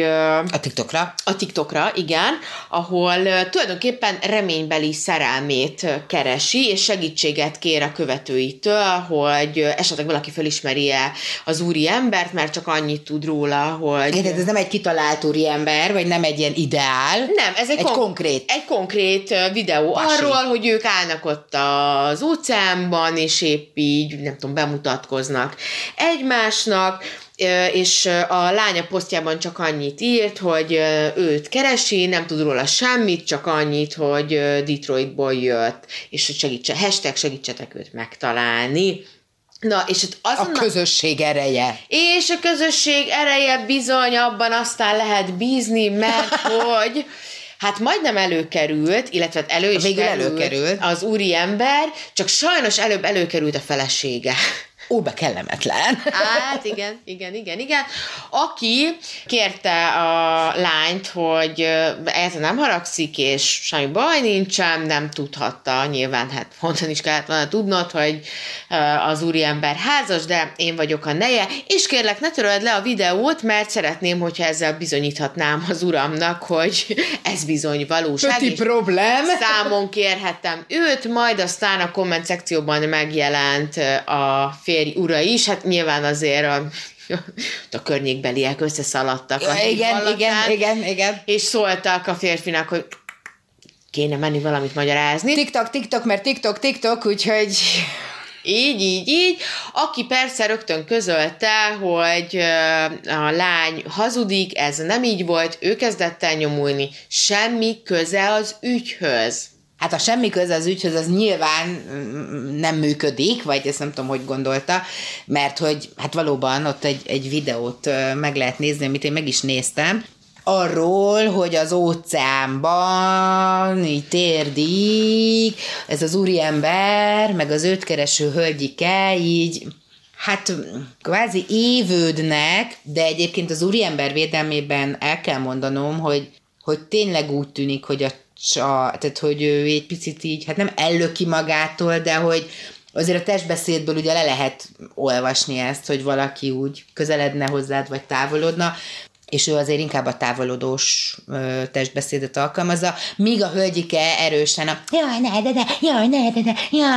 A TikTokra, igen, ahol tulajdonképpen reménybeli szerelmét keresi, és segítséget kér a követőitől, hogy esetleg valaki felismeri-e az úriembert, mert csak annyit tud róla, hogy... Igen, ez nem egy kitalált úriember, vagy nem egy ilyen ideál. Nem, ez egy konkrét. Egy konkrét videó arról, hogy ők állnak ott az óceánban, és épp így nem tudom, bemutatkoznak egymásnak, és a lánya posztjában csak annyit írt, hogy őt keresi, nem tud róla semmit, csak annyit, hogy Detroitból jött, és hogy segítsetek őt megtalálni. Na, és a közösség ereje. És a közösség ereje bizony abban aztán lehet bízni, mert hogy hát majdnem előkerült, illetve elő is előkerült az úriember, csak sajnos előbb előkerült a felesége. Be kellemetlen. Hát igen. Aki kérte a lányt, hogy ez nem haragszik, és semmi baj nincsen, nem tudhatta, nyilván hát mondani is kellett volna tudnod, hogy az úriember házas, de én vagyok a neje, és kérlek, ne töröld le a videót, mert szeretném, hogyha ezzel bizonyíthatnám az uramnak, hogy ez bizony valóság. Pöti problem. Számon kérhettem őt, majd aztán a komment szekcióban megjelent a férj ura is, hát nyilván azért a környékbeliek összeszaladtak. Igen. És szóltak a férfinak, hogy kéne menni valamit magyarázni. TikTok, mert TikTok, úgyhogy... Így. Aki persze rögtön közölte, hogy a lány hazudik, ez nem így volt, ő kezdett el nyomulni, semmi köze az ügyhöz. Hát a semmi köze az ügyhöz, az nyilván nem működik, vagy ezt nem tudom, hogy gondolta, mert hogy hát valóban ott egy videót meg lehet nézni, amit én meg is néztem, arról, hogy az óceánban így térdig ez az úriember, meg az őt kereső hölgyike így hát kvázi évődnek, de egyébként az úriember védelmében el kell mondanom, hogy tényleg úgy tűnik, hogy tehát hogy ő egy picit így, hát nem ellöki magától, de hogy azért a testbeszédből ugye le lehet olvasni ezt, hogy valaki úgy közeledne hozzád, vagy távolodna, és ő azért inkább a távolodós testbeszédet alkalmazza, míg a hölgyike erősen a jaj, ne, de,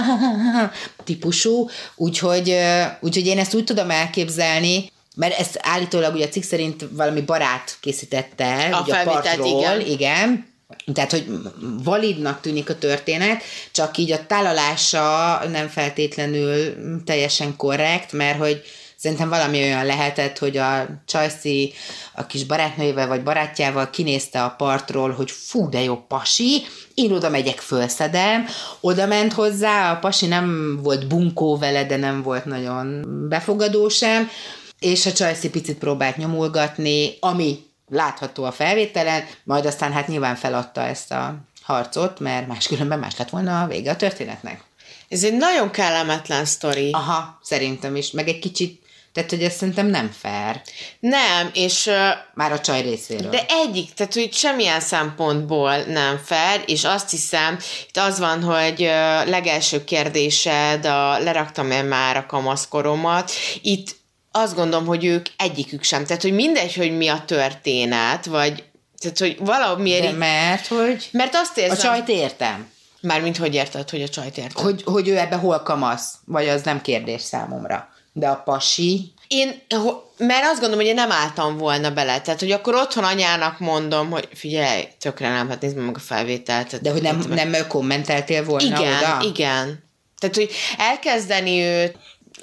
típusú, úgyhogy én ezt úgy tudom elképzelni, mert ezt állítólag ugye a cikk szerint valami barát készítette a partról, igen. Tehát, hogy validnak tűnik a történet, csak így a tálalása nem feltétlenül teljesen korrekt, mert hogy szerintem valami olyan lehetett, hogy a Csajci a kis barátnőjével vagy barátjával kinézte a partról, hogy fú, de jó pasi, én oda megyek, fölszedem, oda ment hozzá, a pasi nem volt bunkó vele, de nem volt nagyon befogadó sem, és a Csajci picit próbált nyomulgatni, ami látható a felvételen, majd aztán hát nyilván feladta ezt a harcot, mert máskülönben más lett volna a vége a történetnek. Ez egy nagyon kellemetlen sztori. Aha, szerintem is, meg egy kicsit, tehát hogy ez szerintem nem fair. Nem, és... Már a csaj részéről. De tehát hogy semmilyen szempontból nem fair, és azt hiszem, itt az van, hogy legelső kérdésed, leraktam-e már a kamaszkoromat, itt azt gondolom, hogy ők egyikük sem. Tehát, hogy mindegy, hogy mi a történet, vagy tehát, hogy valamiért... De mert azt érzem... A csajt értem. Mármint hogy érted, hogy a csajt értem? Hogy ő ebbe hol kamasz, vagy az nem kérdés számomra. De a pasi... Mert azt gondolom, hogy én nem álltam volna bele. Tehát, hogy akkor otthon anyának mondom, hogy figyelj, tökre nem, hát nézd meg a felvételt. De hogy nem kommenteltél volna igen, oda? Igen. Tehát, hogy elkezdeni őt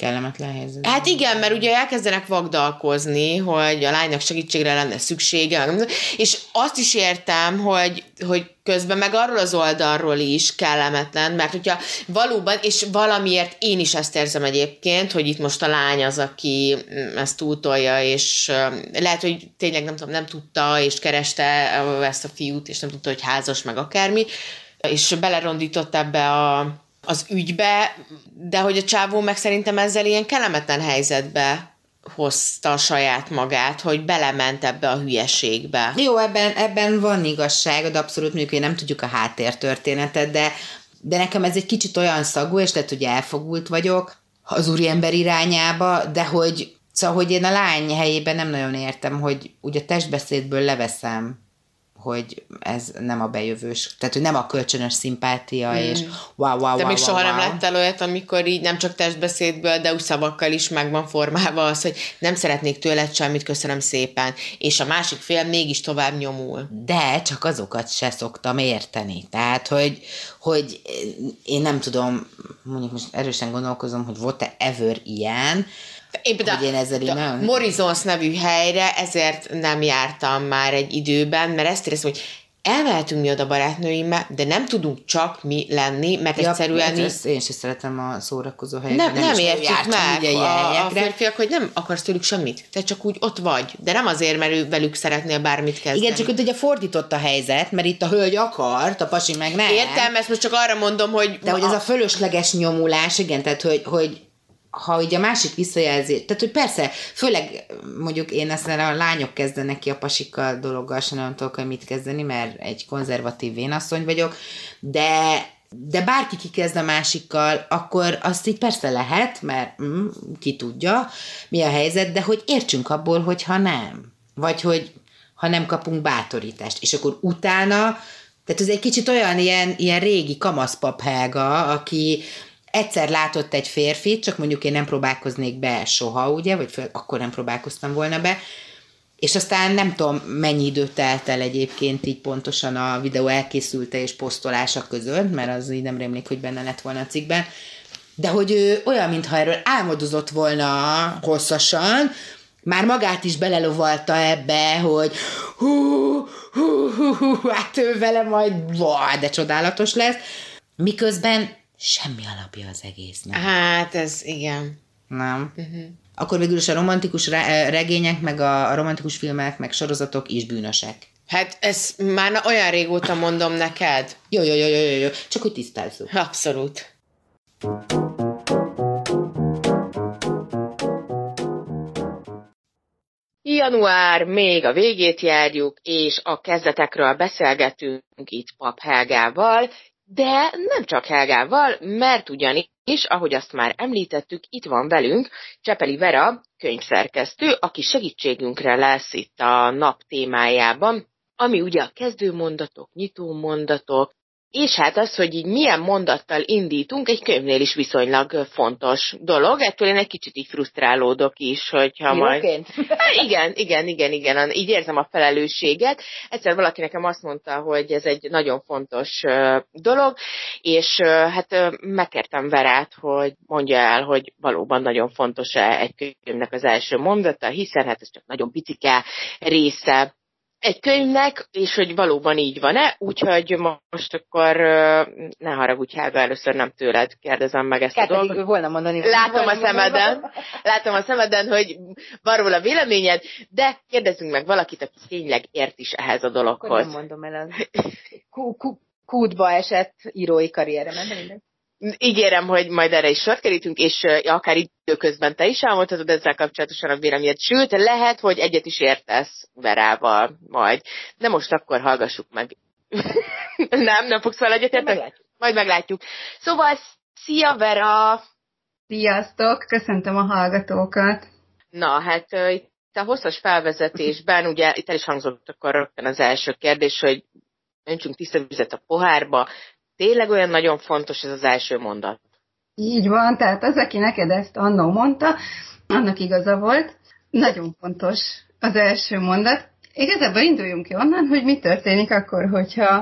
kellemetlen helyzetben. Hát igen, mert ugye elkezdenek vagdalkozni, hogy a lánynak segítségre lenne szüksége, és azt is értem, hogy közben meg arról az oldalról is kellemetlen, mert hogyha valóban, és valamiért én is ezt érzem egyébként, hogy itt most a lány az, aki ezt túltolja, és lehet, hogy tényleg nem tudta, és kereste ezt a fiút, és nem tudta, hogy házas, meg akármi, és belerondított ebbe az ügybe, de hogy a csávó meg szerintem ezzel ilyen kellemetlen helyzetbe hozta saját magát, hogy belement ebbe a hülyeségbe. Jó, ebben van igazság, de abszolút mondjuk, hogy nem tudjuk a háttértörténetet, de nekem ez egy kicsit olyan szagú, és lehet, hogy elfogult vagyok az úriember irányába, de szóval, hogy én a lány helyében nem nagyon értem, hogy ugye a testbeszédből leveszem, hogy ez nem a bejövős, tehát hogy nem a kölcsönös szimpátia, és wow. De még soha nem lettél olyat, amikor így nem csak testbeszédből, de úgy szavakkal is meg van formálva az, hogy nem szeretnék tőled semmit, köszönöm szépen, és a másik fél mégis tovább nyomul. De csak azokat se szoktam érteni. Tehát, hogy én nem tudom, mondjuk most erősen gondolkozom, hogy volt-e ever ilyen, Én például Morizons nevű helyre ezért nem jártam már egy időben, mert ezt éreztem, hogy elmehetünk mi oda barátnőimmel, de nem tudunk csak mi lenni, mert egyszerűen... Én sem szeretem a szórakozó helyet. Nem értjük meg a férfiak, hogy nem akarsz tőlük semmit. Te csak úgy ott vagy, de nem azért, mert ő velük szeretnél bármit kezdeni. Igen, csak ugye fordított a helyzet, mert itt a hölgy akart, a pasi meg nem. Értem, ezt most csak arra mondom, hogy... De hogy ez a fölösleges nyomulás, igen, tehát hogy ha ugye a másik visszajelzi, tehát hogy persze, főleg mondjuk én ezt a lányok kezdenek ki a pasikkal dologgal, sem nem tudok, hogy mit kezdeni, mert egy konzervatív vénasszony vagyok, de bárki kikezd a másikkal, akkor azt így persze lehet, mert ki tudja, mi a helyzet, de hogy értsünk abból, hogyha nem. Vagy hogy ha nem kapunk bátorítást. És akkor utána, tehát ez egy kicsit olyan ilyen régi kamaszpap Helga, aki egyszer látott egy férfit, csak mondjuk én nem próbálkoznék be soha, ugye, vagy akkor nem próbálkoztam volna be, és aztán nem tudom, mennyi idő telt el egyébként így pontosan a videó elkészülte és posztolása között, mert az így nem rémlik, hogy benne lett volna a cikkben, de hogy ő olyan, mintha erről álmodozott volna hosszasan, már magát is belelovalta ebbe, hogy hát ő vele majd, de csodálatos lesz, miközben semmi alapja az egésznek. Hát ez igen. Nem. Akkor végül is a romantikus regények, meg a romantikus filmek, meg sorozatok is bűnösek. Hát ezt már olyan régóta mondom neked. Jó. Csak hogy tisztázzuk. Abszolút. Január még a végét járjuk, és a kezdetekről beszélgetünk itt Pap Helgával, de nem csak Helgával, mert ugyanis, ahogy azt már említettük, itt van velünk Csepeli Vera, könyvszerkesztő, aki segítségünkre lesz itt a nap témájában, ami ugye a kezdőmondatok, nyitómondatok, és hát az, hogy így milyen mondattal indítunk, egy könyvnél is viszonylag fontos dolog. Ettől én egy kicsit így frusztrálódok is, hogyha majd... Igen, így érzem a felelősséget. Egyszer valaki nekem azt mondta, hogy ez egy nagyon fontos dolog, és hát megkértem Verát, hogy mondja el, hogy valóban nagyon fontos-e egy könyvnek az első mondata, hiszen hát ez csak nagyon picike része egy könyvnek, és hogy valóban így van-e, úgyhogy most akkor ne haragudj, Helga, először nem tőled kérdezem meg ezt a dolgot. Volna mondani. Látom a szemeden, hogy van róla véleményed, de kérdezzünk meg valakit, aki tényleg ért is ehhez a dologhoz. Akkor nem mondom el az kútba esett írói karrieremet, de mindegy. Ígérem, hogy majd erre is sor kerítünk, és akár időközben te is elmondhatod ezzel kapcsolatosan a véleményed. Sőt, lehet, hogy egyet is értesz Verával majd. De most akkor hallgassuk meg. Nem fogsz vele egyetérteni? Majd meglátjuk. Szóval, szia Vera! Sziasztok, köszöntöm a hallgatókat. Na, hát itt a hosszas felvezetésben, ugye itt el is hangzott akkor rögtön az első kérdés, hogy öntsünk tiszta vizet a pohárba. Tényleg olyan nagyon fontos ez az első mondat? Így van, tehát az, aki neked ezt annó mondta, annak igaza volt. Nagyon fontos az első mondat. Igazából induljunk ki onnan, hogy mi történik akkor, hogyha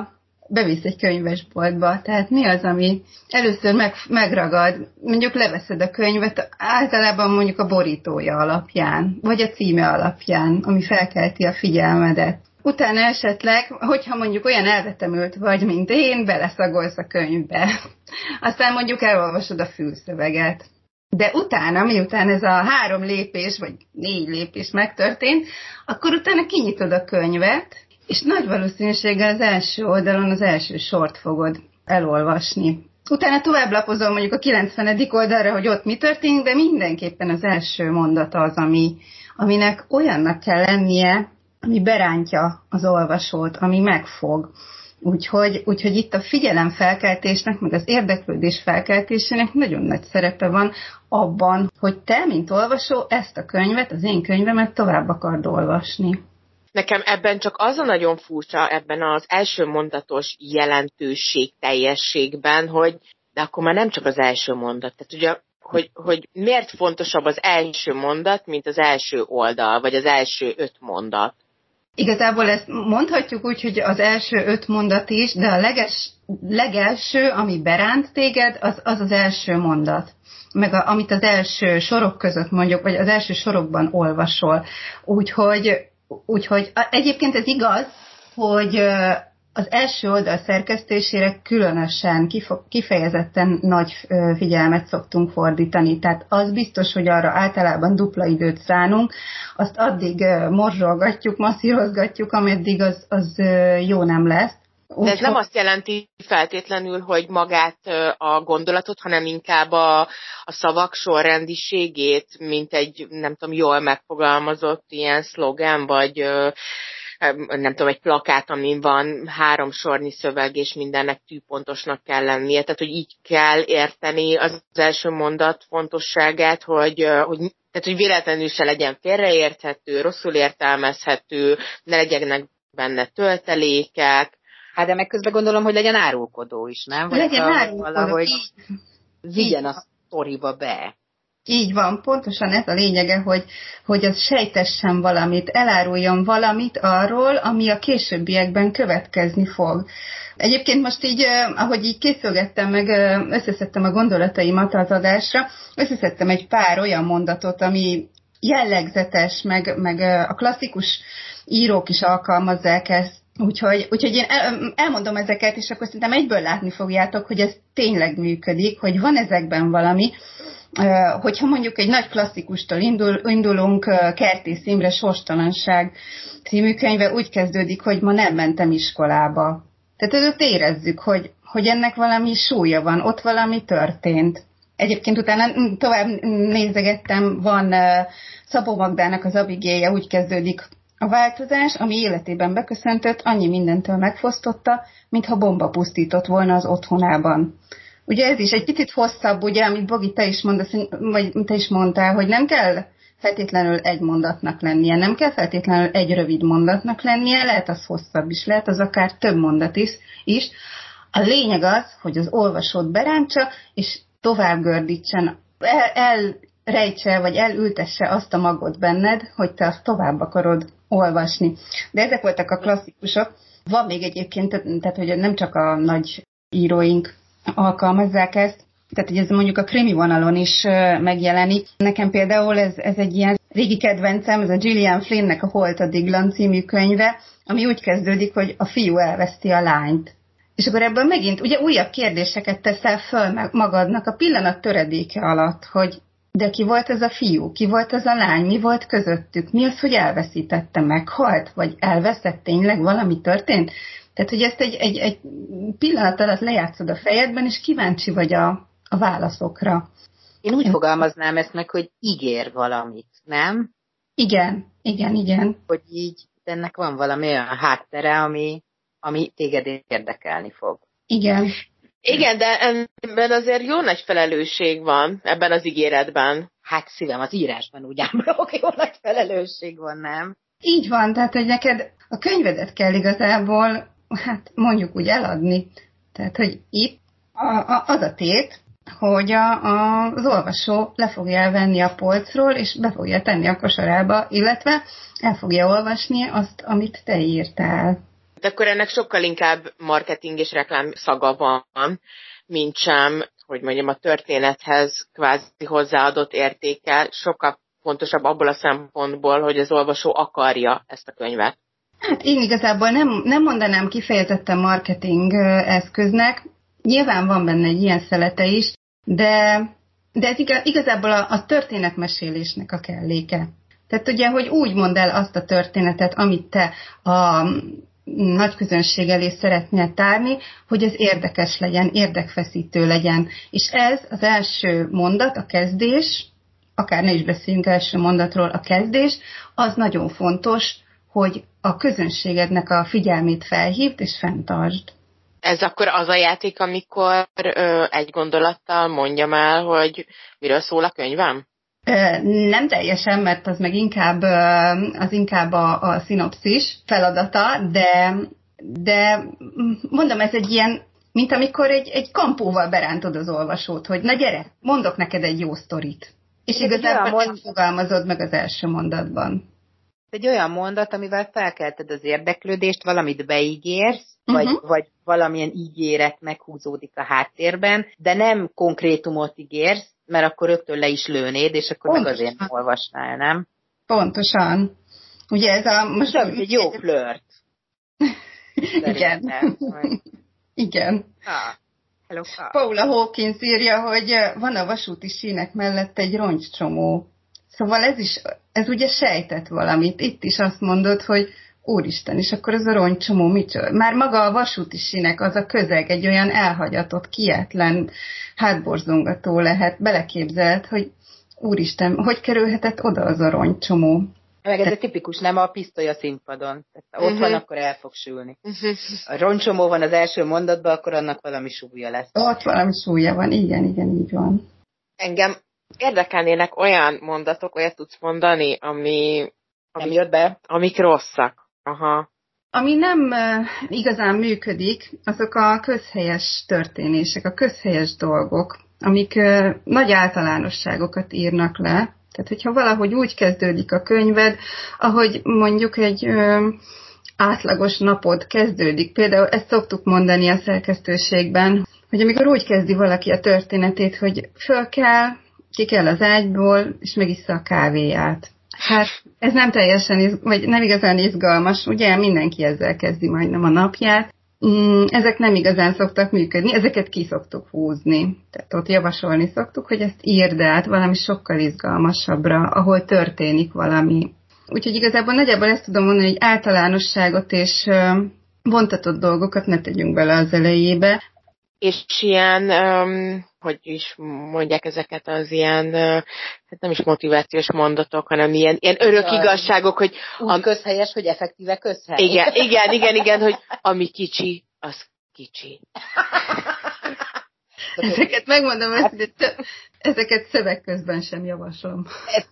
bevisz egy könyvesboltba. Tehát mi az, ami először megragad, mondjuk leveszed a könyvet, általában mondjuk a borítója alapján, vagy a címe alapján, ami felkelti a figyelmedet. Utána esetleg, hogyha mondjuk olyan elvetemült vagy, mint én, beleszagolsz a könyvbe. Aztán mondjuk elolvasod a fülszöveget. De utána, miután ez a 3 lépés, vagy 4 lépés megtörtént, akkor utána kinyitod a könyvet, és nagy valószínűséggel az első oldalon az első sort fogod elolvasni. Utána tovább lapozol mondjuk a 90. oldalra, hogy ott mi történik, de mindenképpen az első mondat az, aminek olyannak kell lennie, ami berántja az olvasót, ami megfog. Úgyhogy itt a figyelemfelkeltésnek, meg az érdeklődés felkeltésének nagyon nagy szerepe van abban, hogy te, mint olvasó, ezt a könyvet, az én könyvemet tovább akard olvasni. Nekem ebben csak az a nagyon furcsa, ebben az első mondatos jelentőség teljességben, hogy de akkor már nem csak az első mondat. Tehát ugye, hogy miért fontosabb az első mondat, mint az első oldal, vagy az első 5 mondat. Igazából ezt mondhatjuk úgy, hogy az első 5 mondat is, de a legelső, ami beránt téged, az első mondat. Meg amit az első sorok között mondjuk, vagy az első sorokban olvasol. Úgyhogy egyébként ez igaz, hogy az első oldal szerkesztésére különösen, kifejezetten nagy figyelmet szoktunk fordítani. Tehát az biztos, hogy arra általában dupla időt szánunk, azt addig morzsolgatjuk, masszírozgatjuk, ameddig az jó nem lesz. De ez nem azt jelenti feltétlenül, hogy magát a gondolatot, hanem inkább a szavak sorrendiségét, mint egy, nem tudom, jól megfogalmazott ilyen szlogen, vagy nem tudom, egy plakát, amin van 3 sornyi szöveg, és mindennek tűpontosnak kell lennie. Tehát, hogy így kell érteni az első mondat fontosságát, hogy véletlenül se legyen félreérthető, rosszul értelmezhető, ne legyenek benne töltelékek. Hát de meg közben gondolom, hogy legyen árulkodó is, nem? Legyen árulkodó, valahogy vigyen a sztoriba be. Így van, pontosan ez a lényege, hogy az sejtessen valamit, eláruljon valamit arról, ami a későbbiekben következni fog. Egyébként most így, ahogy így készülgettem meg, összeszedtem a gondolataimat az adásra, összeszedtem egy pár olyan mondatot, ami jellegzetes, meg a klasszikus írók is alkalmazzák ezt. Úgyhogy én elmondom ezeket, és akkor szerintem egyből látni fogjátok, hogy ez tényleg működik, hogy van ezekben valami. Hogyha mondjuk egy nagy klasszikustól indulunk, Kertész Imre Sorstalanság című könyve úgy kezdődik, hogy ma nem mentem iskolába. Tehát ott érezzük, hogy ennek valami súlya van, ott valami történt. Egyébként utána tovább nézegettem, van Szabó Magdának az Abigélje, úgy kezdődik: a változás, ami életében beköszöntött, annyi mindentől megfosztotta, mintha bomba pusztított volna az otthonában. Ugye ez is egy picit hosszabb, ugye, amit Bogi, te is mondasz, vagy te is mondtál, hogy nem kell feltétlenül egy mondatnak lennie, nem kell feltétlenül egy rövid mondatnak lennie, lehet az hosszabb is, lehet az akár több mondat is. A lényeg az, hogy az olvasót berántsa, és tovább gördítsen, elrejtse, vagy elültesse azt a magot benned, hogy te azt tovább akarod olvasni. De ezek voltak a klasszikusok. Van még egyébként, tehát hogy nem csak a nagy íróink alkalmazzák ezt, tehát hogy ez mondjuk a krimi vonalon is megjelenik. Nekem például ez egy ilyen régi kedvencem, ez a Gillian Flynnnek a Holt a Diglan című könyve, ami úgy kezdődik, hogy a fiú elveszti a lányt. És akkor ebből megint ugye újabb kérdéseket teszel föl magadnak a pillanat töredéke alatt, hogy de ki volt ez a fiú, ki volt ez a lány, mi volt közöttük, mi az, hogy elveszítette, meghalt, vagy elveszett, tényleg valami történt? Tehát, hogy ezt egy pillanat alatt lejátszod a fejedben, és kíváncsi vagy a válaszokra. Én úgy fogalmaznám ezt meg, hogy ígér valamit, nem? Igen. Hogy így ennek van valami olyan háttere, ami téged érdekelni fog. Igen, de ebben azért jó nagy felelősség van, ebben az ígéretben. Hát szívem, az írásban úgy ámblok, jó nagy felelősség van, nem? Így van, tehát, hogy neked a könyvedet kell igazából, hát mondjuk úgy eladni. Tehát, hogy itt az a tét, hogy az olvasó le fogja elvenni a polcról, és be fogja tenni a kosarába, illetve el fogja olvasni azt, amit te írtál. De akkor ennek sokkal inkább marketing és reklám szaga van, mint sem, hogy mondjam, a történethez kvázi hozzáadott értéke, sokkal fontosabb abból a szempontból, hogy az olvasó akarja ezt a könyvet. Hát én igazából nem mondanám kifejezetten marketing eszköznek. Nyilván van benne egy ilyen szelete is, de ez igazából a történetmesélésnek a kelléke. Tehát ugye, hogy úgy mondd el azt a történetet, amit te a nagy közönség elé szeretnél tárni, hogy ez érdekes legyen, érdekfeszítő legyen. És ez az első mondat, a kezdés, akár ne is beszéljünk első mondatról, a kezdés, az nagyon fontos, hogy a közönségednek a figyelmét felhívd és fenntartsd. Ez akkor az a játék, amikor egy gondolattal mondjam el, hogy miről szól a könyvem? Nem teljesen, mert az meg inkább a szinopszis feladata, de mondom, ez egy ilyen, mint amikor egy kampóval berántod az olvasót, hogy na gyere, mondok neked egy jó sztorit. És igazából nem fogalmazod meg az első mondatban. Egy olyan mondat, amivel felkelted az érdeklődést, valamit beígérsz, vagy valamilyen ígéret meghúzódik a háttérben, de nem konkrétumot ígérsz, mert akkor rögtön le is lőnéd, és akkor meg azért nem olvasnál, nem? Pontosan. Ugye ez most egy jó flört. Igen. Igen. Hello, Paula Hawkins írja, hogy van a vasúti sínek mellett egy roncscsomó. Szóval ez ugye sejtett valamit. Itt is azt mondod, hogy úristen, és akkor ez a roncsomó micsoda? Már maga a vasúti sínek, az a közeg egy olyan elhagyatott, kietlen, hátborzongató lehet. Beleképzelt, hogy úristen, hogy kerülhetett oda az a roncsomó? Meg ez a tipikus, nem a pisztoly a színpadon. Tehát ott van, akkor el fog sülni. A roncsomó van az első mondatban, akkor annak valami súlya lesz. Ott valami súlya van, igen, így van. Engem érdekelnének olyan mondatok, olyat tudsz mondani, ami nem jött be? Amik rosszak. Aha. Ami nem igazán működik, azok a közhelyes történések, a közhelyes dolgok, amik nagy általánosságokat írnak le. Tehát, hogyha valahogy úgy kezdődik a könyved, ahogy mondjuk egy átlagos napod kezdődik. Például ezt szoktuk mondani a szerkesztőségben, hogy amikor úgy kezdi valaki a történetét, hogy föl kell, ki kell az ágyból, és megissza a kávéját. Hát ez nem teljesen, vagy nem igazán izgalmas, ugye mindenki ezzel kezdi majdnem a napját. Ezek nem igazán szoktak működni, ezeket ki szoktuk húzni. Tehát ott javasolni szoktuk, hogy ezt írd át valami sokkal izgalmasabbra, ahol történik valami. Úgyhogy igazából nagyjából ezt tudom mondani, hogy általánosságot és vontatott dolgokat ne tegyünk bele az elejébe. És ilyen, hogy is mondják ezeket az ilyen, hát nem is motivációs mondatok, hanem ilyen örök igazságok, hogy... Úgy közhelyes, hogy effektíve közhely. Igen, hogy ami kicsi, az kicsi. Ezeket megmondom, hogy ezeket szöveg közben sem javaslom.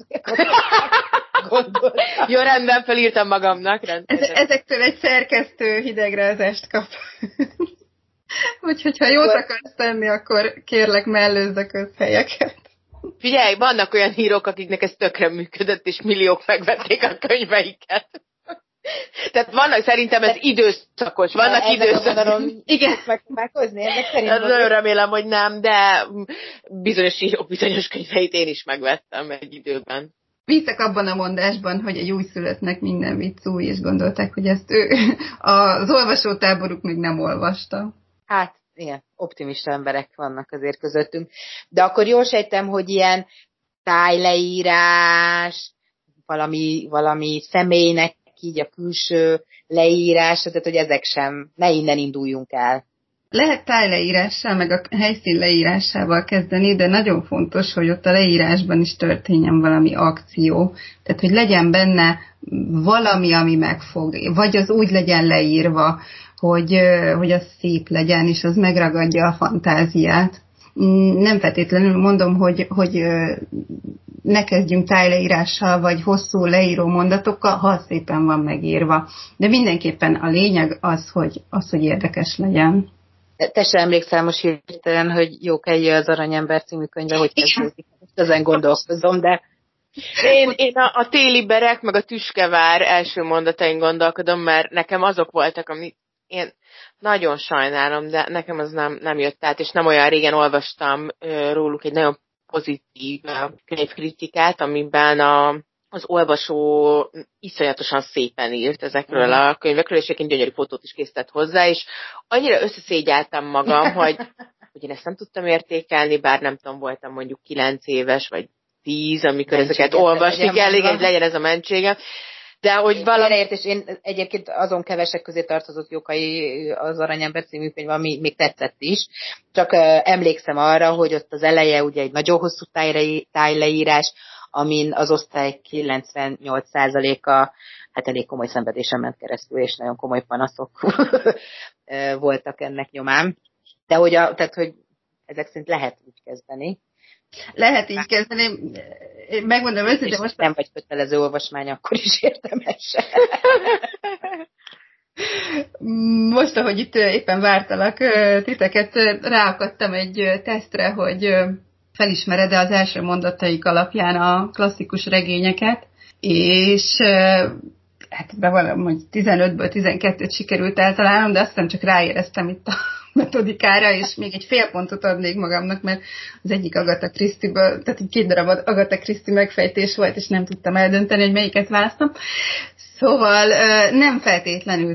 Jó, rendben, felírtam magamnak. Ezektől egy szerkesztő hidegrezást kap. Úgyhogy ha jót akarsz tenni, akkor kérlek mellőzd a közhelyeket. Figyelj, vannak olyan írók, akiknek ez tökre működött, és milliók megvették a könyveiket. Tehát vannak, szerintem ez időszakos. Vannak időszakos. Igen, megpróbálkozni, ennek szerint. Nagyon remélem, hogy nem, de bizonyos írók bizonyos könyveit én is megvettem egy időben. Bíztak abban a mondásban, hogy egy újszülöttnek minden vicc új, és gondolták, hogy ezt az olvasótáboruk még nem olvasta. Hát, igen, optimista emberek vannak azért közöttünk. De akkor jól sejtem, hogy ilyen tájleírás, valami személynek így a külső leírása, tehát hogy ezek sem, ne innen induljunk el. Lehet tájleírással, meg a helyszín leírásával kezdeni, de nagyon fontos, hogy ott a leírásban is történjen valami akció. Tehát, hogy legyen benne valami, ami megfog, vagy az úgy legyen leírva, hogy az szép legyen, és az megragadja a fantáziát. Nem feltétlenül mondom, hogy ne kezdjünk tájleírással, vagy hosszú leíró mondatokkal, ha szépen van megírva. De mindenképpen a lényeg az, hogy érdekes legyen. Te sem emlékszel most hirtelen, hogy Jókai az Aranyember című könyve, hogy kezdődik. Ezen gondolkozom, de Én a téli berek, meg a tüskevár első mondatain gondolkodom, mert nekem azok voltak, amit én nagyon sajnálom, de nekem az nem jött át, és nem olyan régen olvastam róluk egy nagyon pozitív könyvkritikát, amiben az olvasó iszonyatosan szépen írt ezekről a könyvekről, és egyébként gyönyörű fotót is készített hozzá, és annyira összeszégyeltem magam, hogy én ezt nem tudtam értékelni, bár nem tudom, voltam mondjuk 9 éves, vagy 10, amikor ezeket olvasni kell, igen, legyen ez a mentségem. De hogy valami... És én egyébként azon kevesek közé tartozott Jókai az Aranyember című könyv, ami még tetszett is. Csak emlékszem arra, hogy ott az eleje ugye egy nagyon hosszú tájleírás, amin az osztály 98%-a hát elég komoly szenvedésen ment keresztül, és nagyon komoly panaszok voltak ennek nyomán. De tehát, hogy ezek szerint lehet úgy kezdeni. Lehet így kezdeni. Megmondom őszintén, most nem vagy kötelező olvasmány, akkor is érdemes. Most, ahogy itt éppen vártalak titeket, ráakadtam egy tesztre, hogy felismered-e az első mondataik alapján a klasszikus regényeket, és hát bevallom, hogy 15-ből 12-t sikerült eltalálnom, de aztán csak ráéreztem itt a metodikára, és még egy fél pontot adnék magamnak, mert az egyik Agatha Christie-ből, tehát 2 darab Agatha Christie megfejtés volt, és nem tudtam eldönteni, hogy melyiket választom. Szóval nem feltétlenül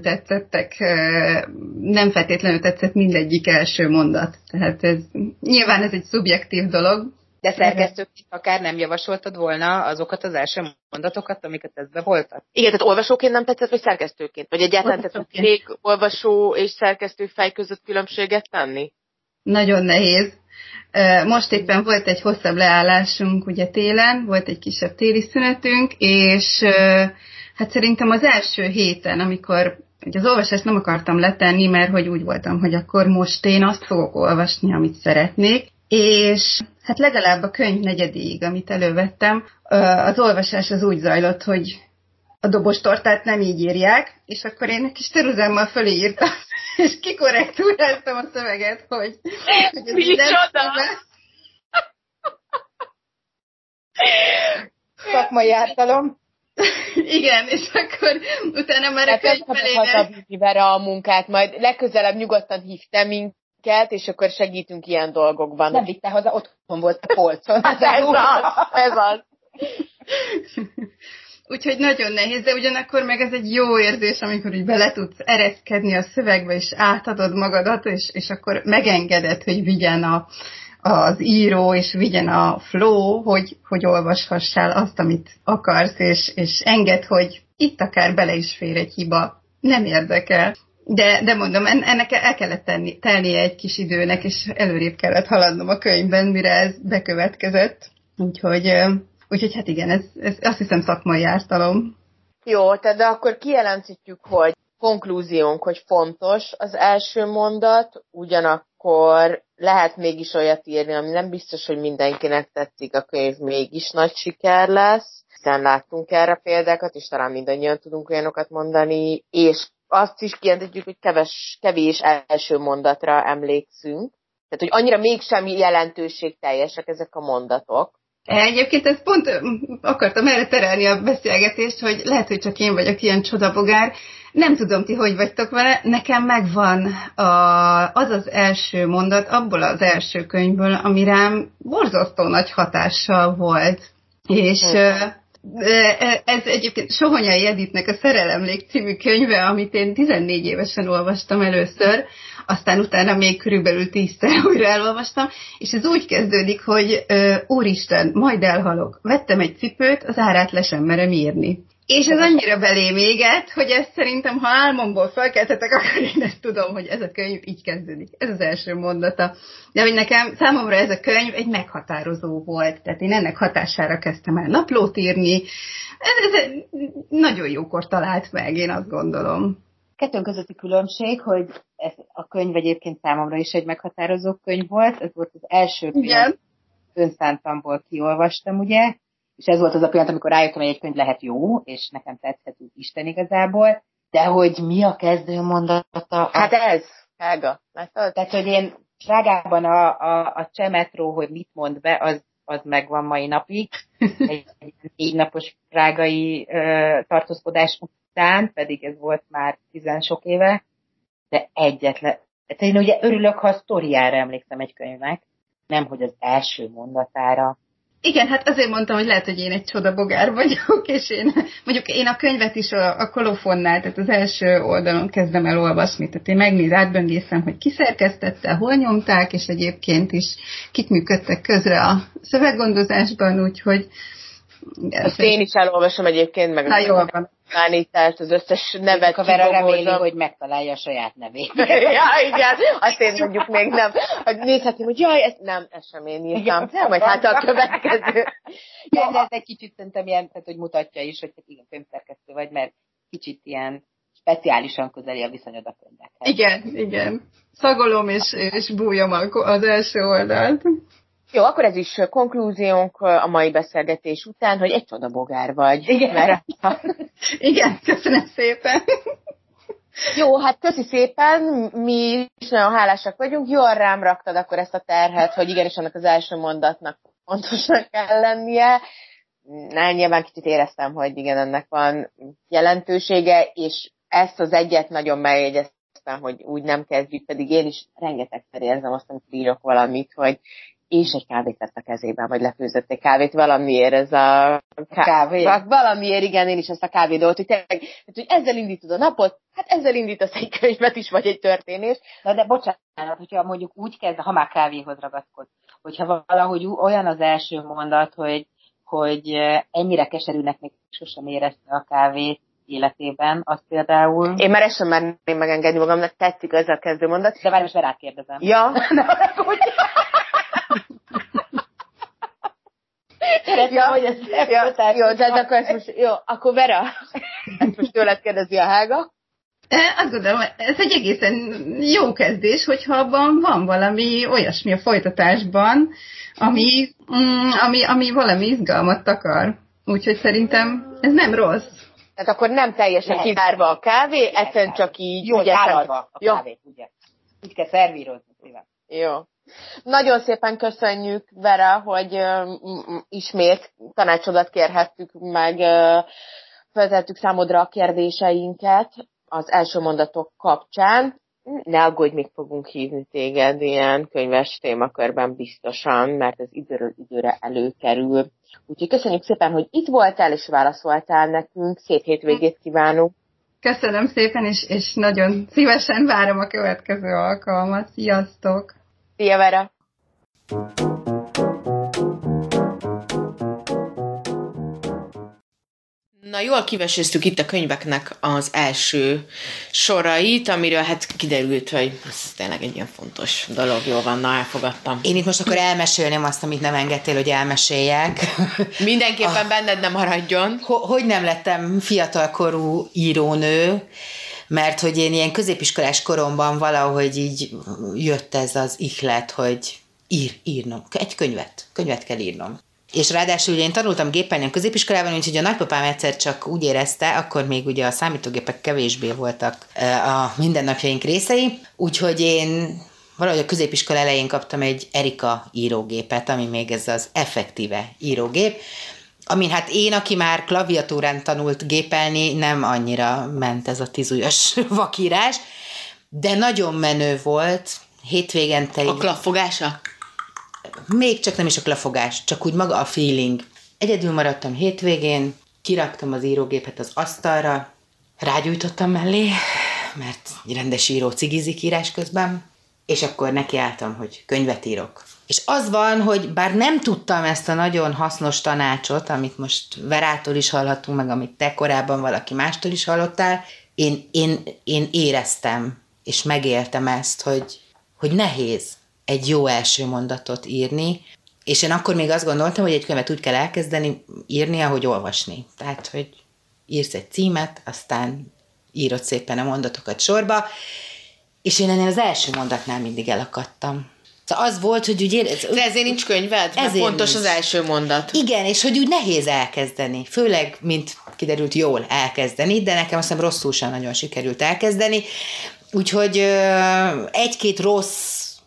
tetszett mindegyik első mondat. Tehát nyilván ez egy szubjektív dolog. De szerkesztőként akár nem javasoltad volna azokat az első mondatokat, amiket ezben voltak? Igen, tehát olvasóként nem tetszett, vagy szerkesztőként? Vagy egyáltalán tetszett még olvasó és szerkesztő fej között különbséget tenni? Nagyon nehéz. Most éppen volt egy hosszabb leállásunk ugye télen, volt egy kisebb téli szünetünk, és hát szerintem az első héten, amikor ugye az olvasást nem akartam letenni, mert hogy úgy voltam, hogy akkor most én azt fogok olvasni, amit szeretnék, és hát legalább a könyv negyedéig, amit elővettem, az olvasás az úgy zajlott, hogy a dobostortát nem így írják, és akkor én egy kis ceruzámmal fölé írtam, és kikorrektúráztam a szöveget, hogy ez micsoda! Szakmai ártalom. Igen, és akkor utána már a könyv felébe... a munkát, majd legközelebb nyugodtan hív te minket, és akkor segítünk ilyen dolgokban. Nem vitte haza, otthon volt a polcon. Ez az. Úgyhogy nagyon nehéz, de ugyanakkor meg ez egy jó érzés, amikor így bele tudsz ereszkedni a szövegbe, és átadod magadat, és akkor megengeded, hogy vigyen az író, és vigyen a flow, hogy olvashassál azt, amit akarsz, és engedd, hogy itt akár bele is fér egy hiba. Nem érdekel. De mondom, ennek el kellett telnie egy kis időnek, és előrébb kellett haladnom a könyvben, mire ez bekövetkezett. Úgyhogy hát igen, ez azt hiszem szakmai ártalom. Jó, de akkor kijelentjük, hogy konklúziónk, hogy fontos az első mondat, ugyanakkor lehet mégis olyat írni, ami nem biztos, hogy mindenkinek tetszik, a könyv mégis nagy siker lesz, hiszen láttunk erre példákat, és talán mindannyian tudunk olyanokat mondani, és azt is kijelentjük, hogy kevés első mondatra emlékszünk. Tehát, hogy annyira mégsem jelentőségteljesek ezek a mondatok. Egyébként ezt pont akartam erre terelni a beszélgetést, hogy lehet, hogy csak én vagyok ilyen csodabogár. Nem tudom, ti hogy vagytok vele, nekem megvan az első mondat abból az első könyvből, ami rám borzasztó nagy hatással volt. És ez egyébként Sohonyai Editnek a Szerelemlék című könyve, amit én 14 évesen olvastam először, aztán utána még körülbelül 10-szer újra elolvastam, és ez úgy kezdődik, hogy úristen, majd elhalok. Vettem egy cipőt, az árát le sem merem írni. És ez annyira belém égett, hogy ezt szerintem, ha álmomból felkeltetek, akkor én ezt tudom, hogy ez a könyv így kezdődik. Ez az első mondata. De hogy számomra ez a könyv egy meghatározó volt. Tehát én ennek hatására kezdtem el naplót írni. Ez nagyon jókor talált meg, én azt gondolom. Kettőnk közötti különbség, hogy ez a könyv egyébként számomra is egy meghatározó könyv volt. Ez volt az első könyv, önszántamból kiolvastam, ugye? És ez volt az a pillanat, amikor rájöttem, hogy egy könyv lehet jó, és nekem tetszett úgy Isten igazából, de hogy mi a kezdőmondata? Hát ez, Helga, látod? Tehát, hogy én Prágában a Cseh metró, hogy mit mond be, az megvan mai napig. Egy 4 napos prágai tartózkodás után, pedig ez volt már 10 sok éve, de egyetlen. Én ugye örülök, ha a sztoriára emlékszem egy könyvnek, nem, hogy az első mondatára. Igen, hát azért mondtam, hogy lehet, hogy én egy csodabogár vagyok, és én a könyvet is a kolofonnál, tehát az első oldalon kezdem el olvasni, tehát én átböngészem, hogy ki szerkesztette, hol nyomták, és egyébként is kik működtek közre a szöveggondozásban, úgyhogy... Ezt én is elolvasom egyébként, meg a tanítást, az összes nevet a Vera reméli, hogy megtalálja a saját nevét. Ja, igen, azt én mondjuk még nem. Hogy nézhetném, hogy jaj, ezt sem én írtam. Nem, majd hát a következő. Ja, de ez egy kicsit szerintem ilyen, tehát, hogy mutatja is, hogy te igen, könyvszerkesztő vagy, mert kicsit ilyen speciálisan közeli a viszonyod a könyvekhez. Igen. Szagolom és bújom az első oldalt. Jó, akkor ez is konklúziónk a mai beszélgetés után, hogy egy csodabogár vagy. Igen, igen, köszönöm szépen. Jó, hát köszi szépen, mi is nagyon hálásak vagyunk. Jól rám raktad akkor ezt a terhet, hogy igenis annak az első mondatnak fontosnak kell lennie. Nyilván kicsit éreztem, hogy igen, ennek van jelentősége, és ezt az egyet nagyon megjegyeztem, hogy úgy nem kezdjük, pedig én is rengetegszer érzem azt, amikor írok valamit, hogy és egy kávét vett a kezében, vagy lefőzött egy kávét, valamiért ez a kávé. Valamiért, igen, én is ezt a kávédót, hogy tényleg, hogy ezzel indítod a napot, hát ezzel indítasz egy könyvet is, vagy egy történést. Na de bocsánat, hogyha mondjuk úgy kezd, ha már kávéhoz ragaszkod, hogyha valahogy olyan az első mondat, hogy ennyire keserűnek még sosem érezte a kávét életében, az például... Én már ezt sem merném megengedni magamnak, tetszik ezzel a kezdő mondat. De várj, most már rákérdezem. Ja. Szeretném, hogy ez jó, de akkor ezt most, jó, akkor Vera, ezt most tőled kérdezi a Hága. Azt gondolom, ez egy egészen jó kezdés, hogyha abban van valami olyasmi a folytatásban, ami valami izgalmat akar. Úgyhogy szerintem ez nem rossz. Tehát akkor nem teljesen kizárva a kávé, egyszerűen csak így... Jó, áradva a kávét, ugye. Úgy kell szervírozni szépen. Jó. Nagyon szépen köszönjük, Vera, hogy ismét tanácsodat kérhettük, meg feltettük számodra a kérdéseinket az első mondatok kapcsán. Ne aggódj, még fogunk hívni téged ilyen könyves témakörben biztosan, mert ez időről időre előkerül. Úgyhogy köszönjük szépen, hogy itt voltál és válaszoltál nekünk. Szép hétvégét kívánunk! Köszönöm szépen, és nagyon szívesen várom a következő alkalmat. Sziasztok! Szia, Vera! Na, jól kiveséztük itt a könyveknek az első sorait, amiről hát kiderült, hogy ez tényleg egy ilyen fontos dolog. Jól van, na, elfogadtam. Én itt most akkor elmesélném azt, amit nem engedtél, hogy elmeséljek. Mindenképpen benned nem maradjon. Hogy nem lettem fiatalkorú írónő, mert hogy én ilyen középiskolás koromban valahogy így jött ez az ihlet, hogy írnom, egy könyvet kell írnom. És ráadásul ugye én tanultam gépelni a középiskolában, úgyhogy a nagypapám egyszer csak úgy érezte, akkor még ugye a számítógépek kevésbé voltak a mindennapjaink részei, úgyhogy én valahogy a középiskola elején kaptam egy Erika írógépet, ami még ez az effektíve írógép, amin hát én, aki már klaviatúrán tanult gépelni, nem annyira ment ez a tizujos vakírás, de nagyon menő volt, hétvégente... A klaffogása? Még csak nem is a klafogás, csak úgy maga a feeling. Egyedül maradtam hétvégén, kiraktam az írógépet az asztalra, rágyújtottam mellé, mert egy rendes író cigizik írás közben, és akkor nekiálltam, hogy könyvet írok. És az van, hogy bár nem tudtam ezt a nagyon hasznos tanácsot, amit most Verától is hallhattunk, meg amit te korábban valaki mástól is hallottál, én éreztem, és megéltem ezt, hogy nehéz egy jó első mondatot írni, és én akkor még azt gondoltam, hogy egy könyvet úgy kell elkezdeni írni, ahogy olvasni. Tehát, hogy írsz egy címet, aztán írod szépen a mondatokat sorba, és én ennél az első mondatnál mindig elakadtam. Szóval az volt, hogy úgy de ezért nincs könyved? Mert fontos az első mondat. Igen, és hogy úgy nehéz elkezdeni. Főleg, mint kiderült, jól elkezdeni, de nekem azt hiszem rosszul sem nagyon sikerült elkezdeni. Úgyhogy egy-két rossz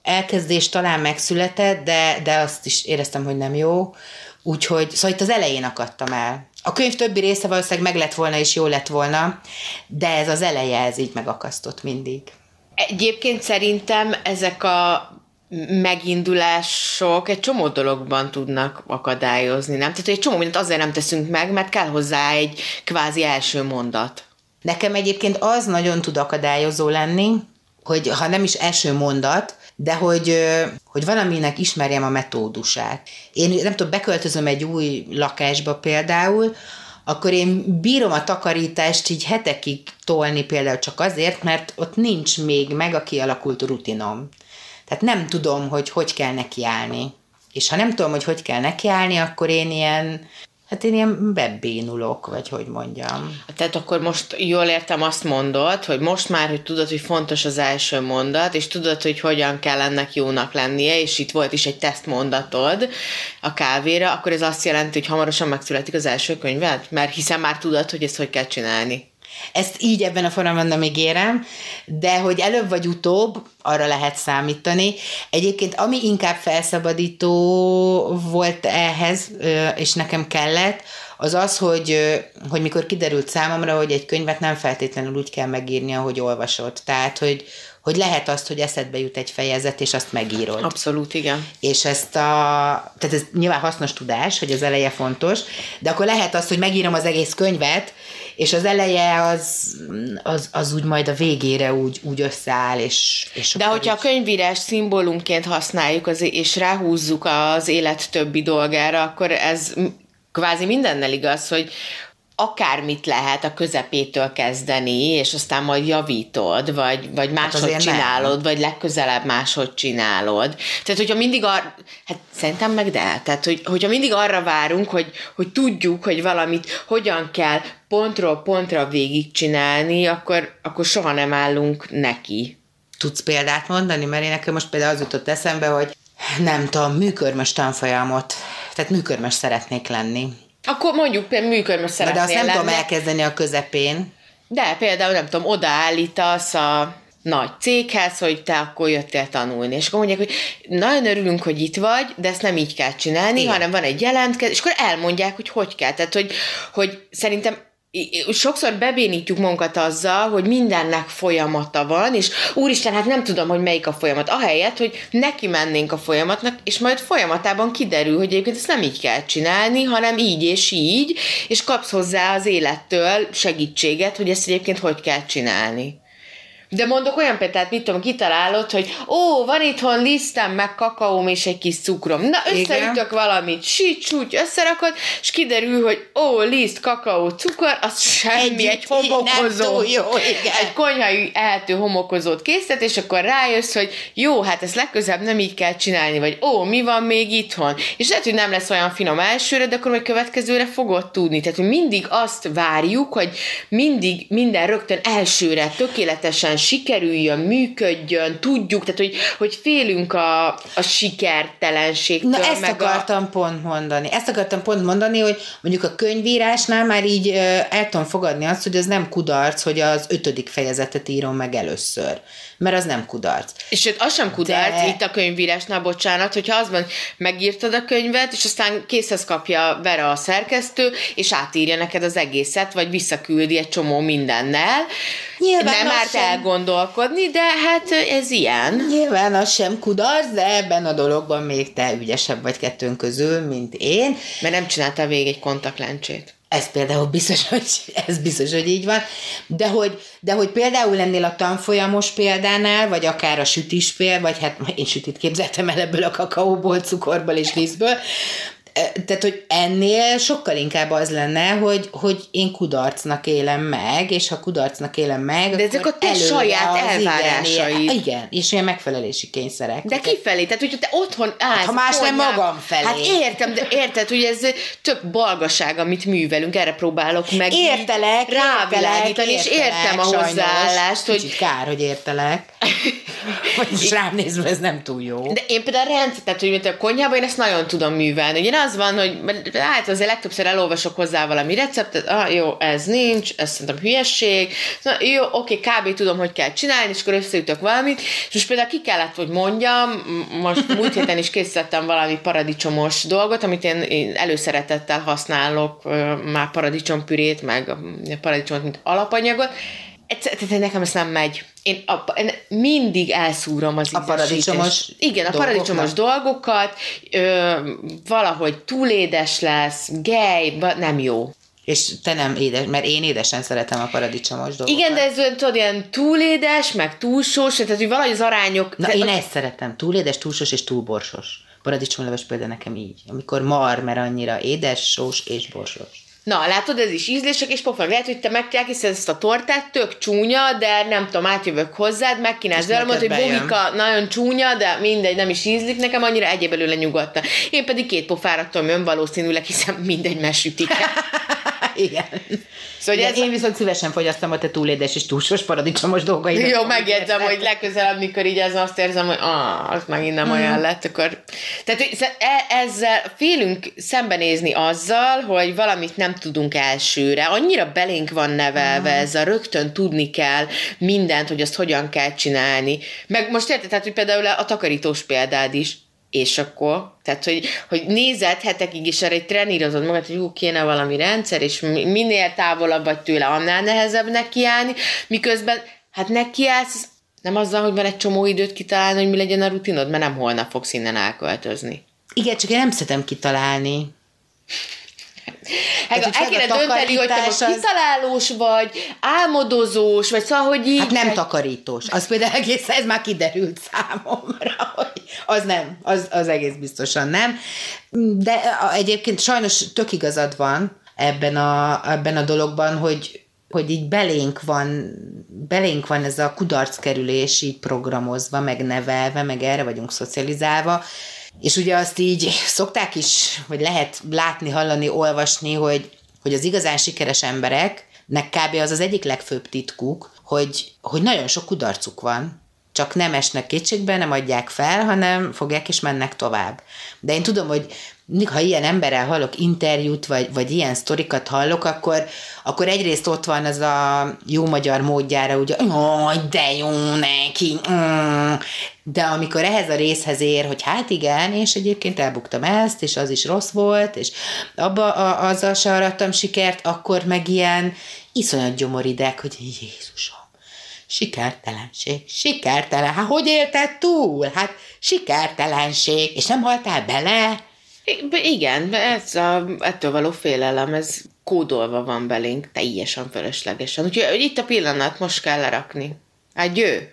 elkezdés talán megszületett, de azt is éreztem, hogy nem jó. Úgyhogy, szóval itt az elején akadtam el. A könyv többi része valószínűleg meg lett volna, és jó lett volna, de ez az eleje, ez így megakasztott mindig. Egyébként szerintem ezek a megindulások egy csomó dologban tudnak akadályozni, nem? Tehát egy csomó mindent azért nem teszünk meg, mert kell hozzá egy kvázi első mondat. Nekem egyébként az nagyon tud akadályozó lenni, hogy ha nem is első mondat, de hogy valaminek ismerjem a metódusát. Én nem tudom, beköltözöm egy új lakásba például, akkor én bírom a takarítást így hetekig tolni például csak azért, mert ott nincs még meg a kialakult rutinom. Tehát nem tudom, hogy kell nekiállni. És ha nem tudom, hogy kell nekiállni, akkor én ilyen bebbénulok, vagy hogy mondjam. Tehát akkor most jól értem, azt mondod, hogy most már, hogy tudod, hogy fontos az első mondat, és tudod, hogy hogyan kell ennek jónak lennie, és itt volt is egy tesztmondatod a kávéra, akkor ez azt jelenti, hogy hamarosan megszületik az első könyved? Mert hiszen már tudod, hogy ezt hogy kell csinálni. Ezt így ebben a formában nem ígérem, de hogy előbb vagy utóbb arra lehet számítani. Egyébként ami inkább felszabadító volt ehhez, és nekem kellett, az az, hogy mikor kiderült számomra, hogy egy könyvet nem feltétlenül úgy kell megírni, ahogy olvasod. Tehát, hogy lehet azt, hogy eszedbe jut egy fejezet, és azt megírod. Abszolút, igen. És tehát ez nyilván hasznos tudás, hogy az eleje fontos, de akkor lehet azt, hogy megírom az egész könyvet, és az eleje az úgy majd a végére úgy összeáll, és de hogyha a könyvírás szimbólumként használjuk, és ráhúzzuk az élet többi dolgára, akkor ez kvázi mindennel igaz, hogy akármit lehet a közepétől kezdeni, és aztán majd javítod, vagy máshogy csinálod, vagy legközelebb máshogy csinálod. Tehát, hogyha mindig hát szerintem meg de. Tehát, hogyha mindig arra várunk, hogy tudjuk, hogy valamit hogyan kell pontról pontra végigcsinálni, akkor soha nem állunk neki. Tudsz példát mondani? Mert én nekem most például az jutott eszembe, hogy nem tudom, műkörmös tanfolyamot, tehát műkörmös szeretnék lenni. Akkor mondjuk például műkörmös szeretnél lenni. De azt nem tudom elkezdeni a közepén. De például nem tudom, odaállítasz a nagy céghez, hogy te akkor jöttél tanulni. És akkor mondják, hogy nagyon örülünk, hogy itt vagy, de ezt nem így kell csinálni, igen, hanem van egy jelentkezés, és akkor elmondják, hogy kell. Tehát, hogy szerintem sokszor bebénítjuk magunkat azzal, hogy mindennek folyamata van, és úristen, hát nem tudom, hogy melyik a folyamat. Ahelyett, hogy neki mennénk a folyamatnak, és majd folyamatában kiderül, hogy egyébként ezt nem így kell csinálni, hanem így és így, és kapsz hozzá az élettől segítséget, hogy ezt egyébként hogy kell csinálni. De mondok olyan példát, mit tudom, kitalálod, hogy van itthon lisztem, meg kakaóm és egy kis cukrom. Na, összeütök valamit, súgy, összerakod, és kiderül, hogy liszt, kakaó, cukor, az semmi, egy homokozó. Egy konyhai ehető homokozót készített, és akkor rájössz, hogy jó, hát ezt legközelebb nem így kell csinálni, vagy mi van még itthon. És lehet, hogy nem lesz olyan finom elsőre, de akkor majd következőre fogod tudni. Tehát, hogy mindig azt várjuk, hogy mindig minden rögtön elsőre tökéletesen sikerüljön, működjön, tudjuk, tehát hogy félünk a sikertelenségtől. Na ezt akartam pont mondani, hogy mondjuk a könyvírásnál már így el tudom fogadni azt, hogy az nem kudarc, hogy az 5. fejezetet írom meg először. Mert az nem kudarc. És az sem kudarc, itt a könyvírásnál, bocsánat, hogyha az van, megírtad a könyvet, és aztán készhez kapja Vera a szerkesztő, és átírja neked az egészet, vagy visszaküldi egy csomó mindennel. Nyilván nem árt elgondolkodni, de hát ez ilyen. Nyilván az sem kudarc, de ebben a dologban még te ügyesebb vagy kettőnk közül, mint én. Mert nem csináltál végig egy kontaktlencsét. Ez például biztos, hogy így van, de hogy például ennél a tanfolyamos példánál, vagy akár a sütis péld, vagy hát én sütit képzeltem el ebből a kakaóból, cukorból és lisztből, tehát, hogy ennél sokkal inkább az lenne, hogy én kudarcnak élem meg, és ha kudarcnak élem meg, de ezek a te saját elvárásaid. Igen, és ilyen megfelelési kényszerek. De kifelé? Tehát, hogyha te otthon állsz. Ha más nem magam felé. Hát értem, de érted, hogy ez több balgaság, amit művelünk, erre próbálok meg rávilágítani, és értem a hozzáállást. Kicsit kár, hogy értelek. Vagy rám nézve ez nem túl jó. De én például tehát, hogy mint a konyhában én ezt nagyon tudom művelni. Ugye az van, hogy hát azért legtöbbször elolvasok hozzá valami receptet, jó, ez nincs, ez szerintem hülyesség, jó, oké, kb. Tudom, hogy kell csinálni, és akkor összeütök valamit, és most például ki kellett, hogy mondjam, most múlt héten is készítettem valami paradicsomos dolgot, amit én előszeretettel használok, már paradicsompürét, meg paradicsomot, mint alapanyagot. Nekem ez nem megy. Én mindig elszúrom az ízesítést. A paradicsomos Igen, a paradicsomos dolgokat, valahogy túl édes lesz, gej, nem jó. És te nem édes, mert én édesen szeretem a paradicsomos dolgokat. Igen, de ez tudod, ilyen túl édes, meg túl sós, tehát hogy valahogy az arányok... Na, én ezt szeretem, túl édes, túl sós és túl borsos. Paradicsomleves például nekem így. Amikor mert annyira édes, sós és borsos. Na, látod, ez is ízlések és pofák. Lehet, hogy te megkészíted ezt a tortát, tök csúnya, de nem tudom, átjövök hozzád, megkínálsz vele, mondod, hogy Bobika nagyon csúnya, de mindegy, nem is ízlik nekem, annyira egyéb előle nyugodtan. Én pedig 2 pofára tudom valószínűleg, hiszen mindegy mesütik. Igen. Szóval ez... Én viszont szívesen fogyasztom a te túlédes és túlsós paradicsomos dolgaidat. Jó, megjegyzem, hogy legközelebb, mikor így azt érzem, hogy az megint nem olyan lett, akkor... Tehát ezzel félünk szembenézni azzal, hogy valamit nem tudunk elsőre. Annyira belénk van nevelve ez a rögtön tudni kell mindent, hogy azt hogyan kell csinálni. Meg most érted, tehát, hogy például a takarítós példád is. És akkor, tehát, hogy nézed hetekig is erre, trenírozod magad, hogy kéne valami rendszer, és minél távolabb vagy tőle, annál nehezebb nekiállni, miközben, hát nekiállsz, nem azzal, hogy van egy csomó időt kitalálni, hogy mi legyen a rutinod, mert nem holnap fogsz innen elköltözni. Igen, csak én nem szeretem kitalálni. Hát el kéne dönteni, hogy te most kitalálós vagy, álmodozós, vagy szóval, hogy így... Hát nem takarítós. Az például egész, ez már kiderült számomra, hogy az nem, az egész biztosan nem. De egyébként sajnos tök igazad van ebben a dologban, hogy így belénk van ez a kudarckerülés így programozva, meg nevelve, meg erre vagyunk szocializálva, és ugye azt így szokták is, vagy lehet látni, hallani, olvasni, hogy az igazán sikeres embereknek kb. Az egyik legfőbb titkuk, hogy nagyon sok kudarcuk van, csak nem esnek kétségbe, nem adják fel, hanem fogják és mennek tovább. De én tudom, hogy mindig, ha ilyen emberrel hallok interjút, vagy ilyen sztorikat hallok, akkor egyrészt ott van az a jó magyar módjára, ugye, de jó neki, de amikor ehhez a részhez ér, hogy hát igen, és egyébként elbuktam ezt, és az is rossz volt, és azzal se arattam sikert, akkor meg ilyen iszonyat gyomorideg, hogy Jézusom, sikertelen, hát hogy élted túl? Hát sikertelenség, és nem haltál bele? Igen, ettől való félelem, ez kódolva van belénk, teljesen fölöslegesen. Úgyhogy itt a pillanat, most kell lerakni. Adjö!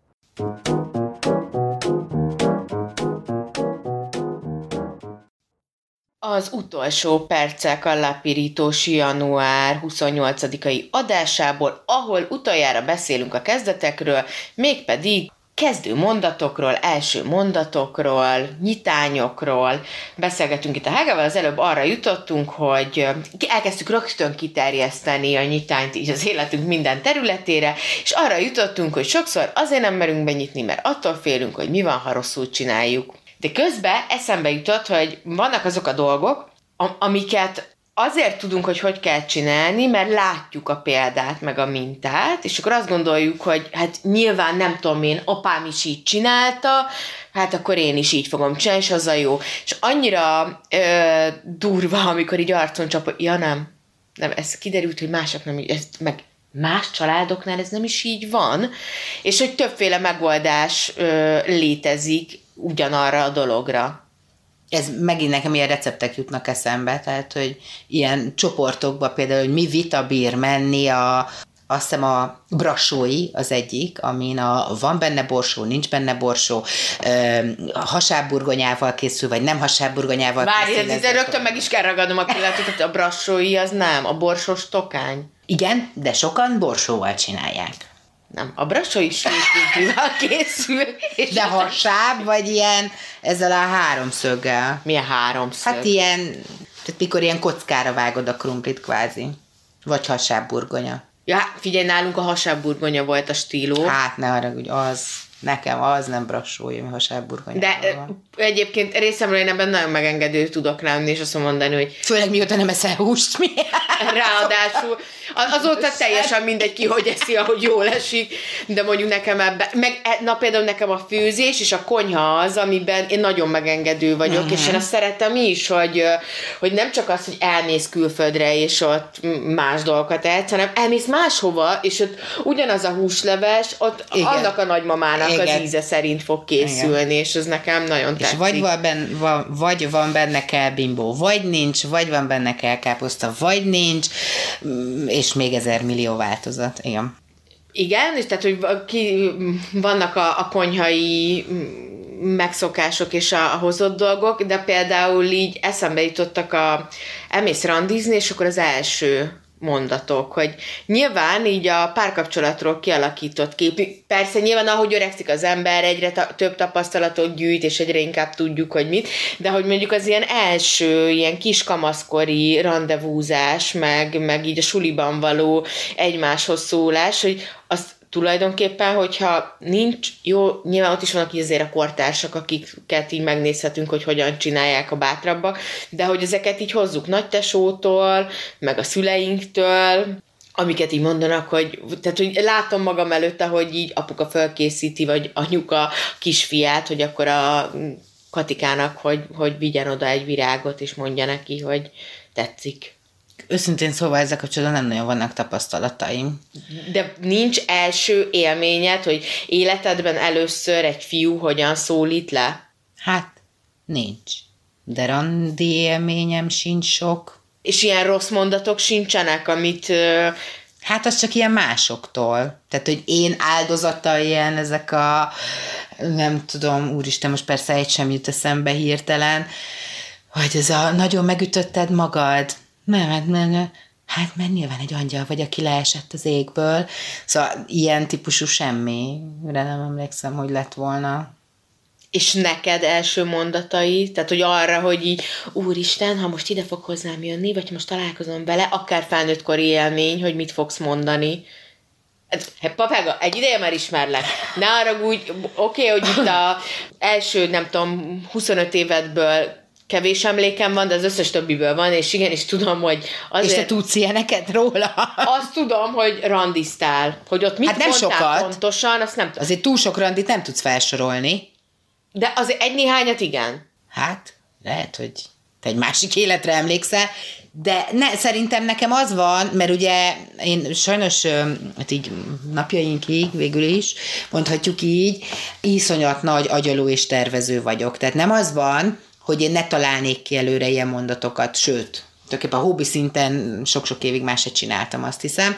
Az utolsó percek a lapirítós január 28-ai adásából, ahol utoljára beszélünk a kezdetekről, mégpedig kezdő mondatokról, első mondatokról, nyitányokról beszélgetünk itt a Hágával. Az előbb arra jutottunk, hogy elkezdtük rögtön kiterjeszteni a nyitányt így az életünk minden területére, és arra jutottunk, hogy sokszor azért nem merünk benyitni, mert attól félünk, hogy mi van, ha rosszul csináljuk. De közben eszembe jutott, hogy vannak azok a dolgok, amiket azért tudunk, hogy kell csinálni, mert látjuk a példát, meg a mintát, és akkor azt gondoljuk, hogy hát nyilván nem tudom én, apám is így csinálta, hát akkor én is így fogom csinálni, és az a jó. És annyira durva, amikor így arcon csap, ja nem, ez kiderült, hogy mások nem így, meg más családoknál ez nem is így van, és hogy többféle megoldás létezik ugyanarra a dologra. Ez megint nekem ilyen receptek jutnak eszembe, tehát, hogy ilyen csoportokban például, hogy mi vita bír menni, azt hiszem a brassói az egyik, amin van benne borsó, nincs benne borsó, hasábburgonyával készül, vagy nem hasábburgonyával készül. Várj, de rögtön meg is kell ragadnom a pillanatot, hogy a brassói az nem, a borsos tokány. Igen, de sokan borsóval csinálják. Nem, a brassói sírkrumplival készül. De hasáb, vagy ilyen ezzel a háromszöggel? Milyen háromszög? Hát ilyen, tehát mikor ilyen kockára vágod a krumplit kvázi. Vagy hasábburgonya. Ja, figyelj, nálunk a hasábburgonya volt a stíló. Hát ne haragudj, az. Nekem az nem brassói, mi hasábburgonyával De van. egyébként részemről én ebben nagyon megengedő tudok lenni, és azt mondani, hogy Főleg mióta nem eszel húst, mi? ráadásul azóta teljesen mindegy ki, hogy eszi, ahogy jól esik, de mondjuk nekem ebben, például nekem a főzés és a konyha az, amiben én nagyon megengedő vagyok, és én azt szeretem is, hogy nem csak az, hogy elmész külföldre, és ott más dolgokat ehetsz, hanem elmész máshova, és ott ugyanaz a húsleves, ott igen. annak a nagymamának igen. az íze szerint fog készülni, igen. És ez nekem nagyon tetszik. És vagy van benne kell bimbó, vagy nincs, vagy van benne kell káposzta, vagy nincs, és még 1000 millió változat. Igen. Igen, és tehát, hogy vannak a konyhai megszokások és a hozott dolgok, de például így eszembe jutottak elmész randizni, és akkor az első mondatok, hogy nyilván így a párkapcsolatról kialakított kép, persze nyilván ahogy öregszik az ember, egyre több tapasztalatot gyűjt, és egyre inkább tudjuk, hogy mit, de hogy mondjuk az ilyen első, ilyen kiskamaszkori randevúzás, meg így a suliban való egymáshoz szólás, hogy az tulajdonképpen, hogyha nincs jó, nyilván ott is vannak így azért a kortársak, akiket így megnézhetünk, hogy hogyan csinálják a bátrabbak, de hogy ezeket így hozzuk nagytesótól, meg a szüleinktől, amiket így mondanak, tehát, hogy látom magam előtte, hogy így apuka felkészíti, vagy anyuka kisfiát, hogy akkor a Katikának, hogy vigyen oda egy virágot, és mondja neki, hogy tetszik. Őszintén szóval ezzel kapcsolatban nem nagyon vannak tapasztalataim. De nincs első élményed, hogy életedben először egy fiú hogyan szólít le? Hát, nincs. De randi élményem sincs sok. És ilyen rossz mondatok sincsenek, amit... Hát az csak ilyen másoktól. Tehát, hogy én áldozata ilyen ezek a... Nem tudom, úristen, most persze egy sem jut eszembe hirtelen, hogy ez a nagyon megütötted magad. Nem, hát mert nyilván egy angyal vagy, aki leesett az égből. Szóval ilyen típusú semmire nem emlékszem, hogy lett volna. És neked első mondatai, tehát hogy arra, hogy így, úristen, ha most ide fog hozzám jönni, vagy most találkozom vele, akár felnőttkori élmény, hogy mit fogsz mondani. Papága, egy ideje már ismerlek. Ne haragudj, oké, hogy itt az első, nem tudom, 25 évedből kevés emlékem van, de az összes többiből van, és igenis tudom, hogy azért... És te tudsz ilyeneket róla? Azt tudom, hogy randiztál. Hogy ott mit hát nem mondtál sokat. pontosan, azt nem tudom. Azért túl sok randit nem tudsz felsorolni. De azért egy-néhányat igen. Hát, lehet, hogy te egy másik életre emlékszel, de szerintem nekem az van, mert ugye én sajnos hát így napjainkig végül is, mondhatjuk így, iszonyat nagy agyaló és tervező vagyok. Tehát nem az van, hogy én ne találnék ki előre ilyen mondatokat, sőt, tulajdonképpen a hobbi szinten sok-sok évig más se csináltam, azt hiszem,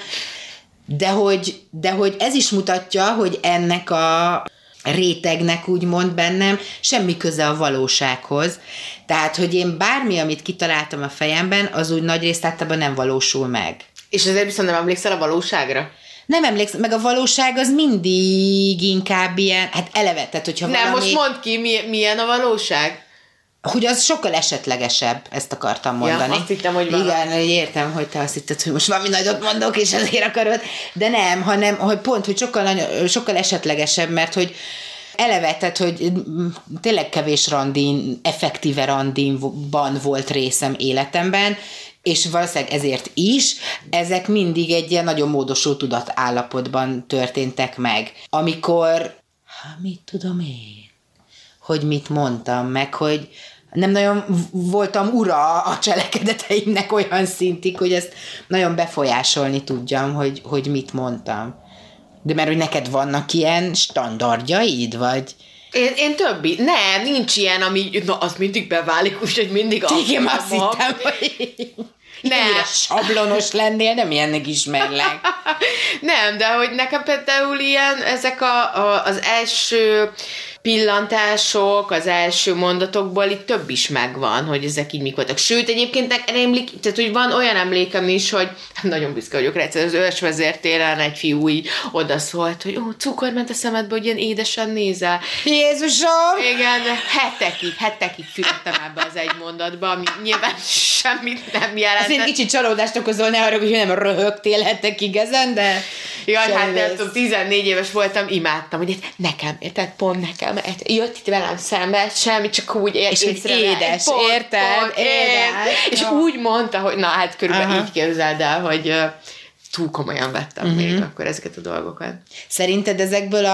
de hogy ez is mutatja, hogy ennek a rétegnek úgymond bennem semmi köze a valósághoz. Tehát, hogy én bármi, amit kitaláltam a fejemben, az úgy nagyrészt általában nem valósul meg. És azért viszont nem emlékszel a valóságra? Nem emlékszem, meg a valóság az mindig inkább ilyen, hát eleve, tehát hogyha nem, valami... most mondd ki, milyen a valóság? Hogy az sokkal esetlegesebb, ezt akartam mondani. Ja, azt hittem, hogy valami. Igen, értem, hogy te azt hitted, hogy most valami nagyot mondok, és ezért akarod, de nem, hanem hogy pont, hogy sokkal esetlegesebb, mert hogy eleve, tehát, hogy tényleg kevés randin, effektíve randinban volt részem életemben, és valószínűleg ezért is, ezek mindig egy ilyen nagyon módosult tudatállapotban történtek meg. Amikor, mit tudom én, hogy mit mondtam, meg hogy nem nagyon voltam ura a cselekedeteimnek olyan szintig, hogy ezt nagyon befolyásolni tudjam, hogy mit mondtam. De mert hogy neked vannak ilyen standardjaid, vagy... Én többi. Nem, nincs ilyen, ami, na, az mindig beválik, úgyhogy mindig igen, azt hittem, hogy ennyire sablonos lennél, nem ilyennek ismerlek. Nem, de hogy nekem például ilyen, ezek az első pillantások, az első mondatokból itt több is megvan, hogy ezek így mik voltak. Sőt, egyébként emlék, tehát hogy van olyan emlékem is, hogy nagyon büszke vagyok rá, az Ősvezértéren egy fiú így odaszólt, hogy cukor ment a szemedbe, hogy ilyen édesen nézel. Jézusom! Igen, hetekig fürödtem ebbe az egy mondatba, ami nyilván semmit nem jelentett. Azért kicsit csalódást okozol, ne arra, hogy nem röhögtél hetekig ezen, de... Jaj, hát nem tudom, 14 éves voltam, imádtam, hogy nekem, érted, pont nekem, jött itt velem szembe, semmi, csak úgy és hogy édes, érted? Édes. És úgy mondta, hogy na hát körülbelül így képzeld el, hogy túl komolyan vettem még akkor ezeket a dolgokat. Szerinted ezekből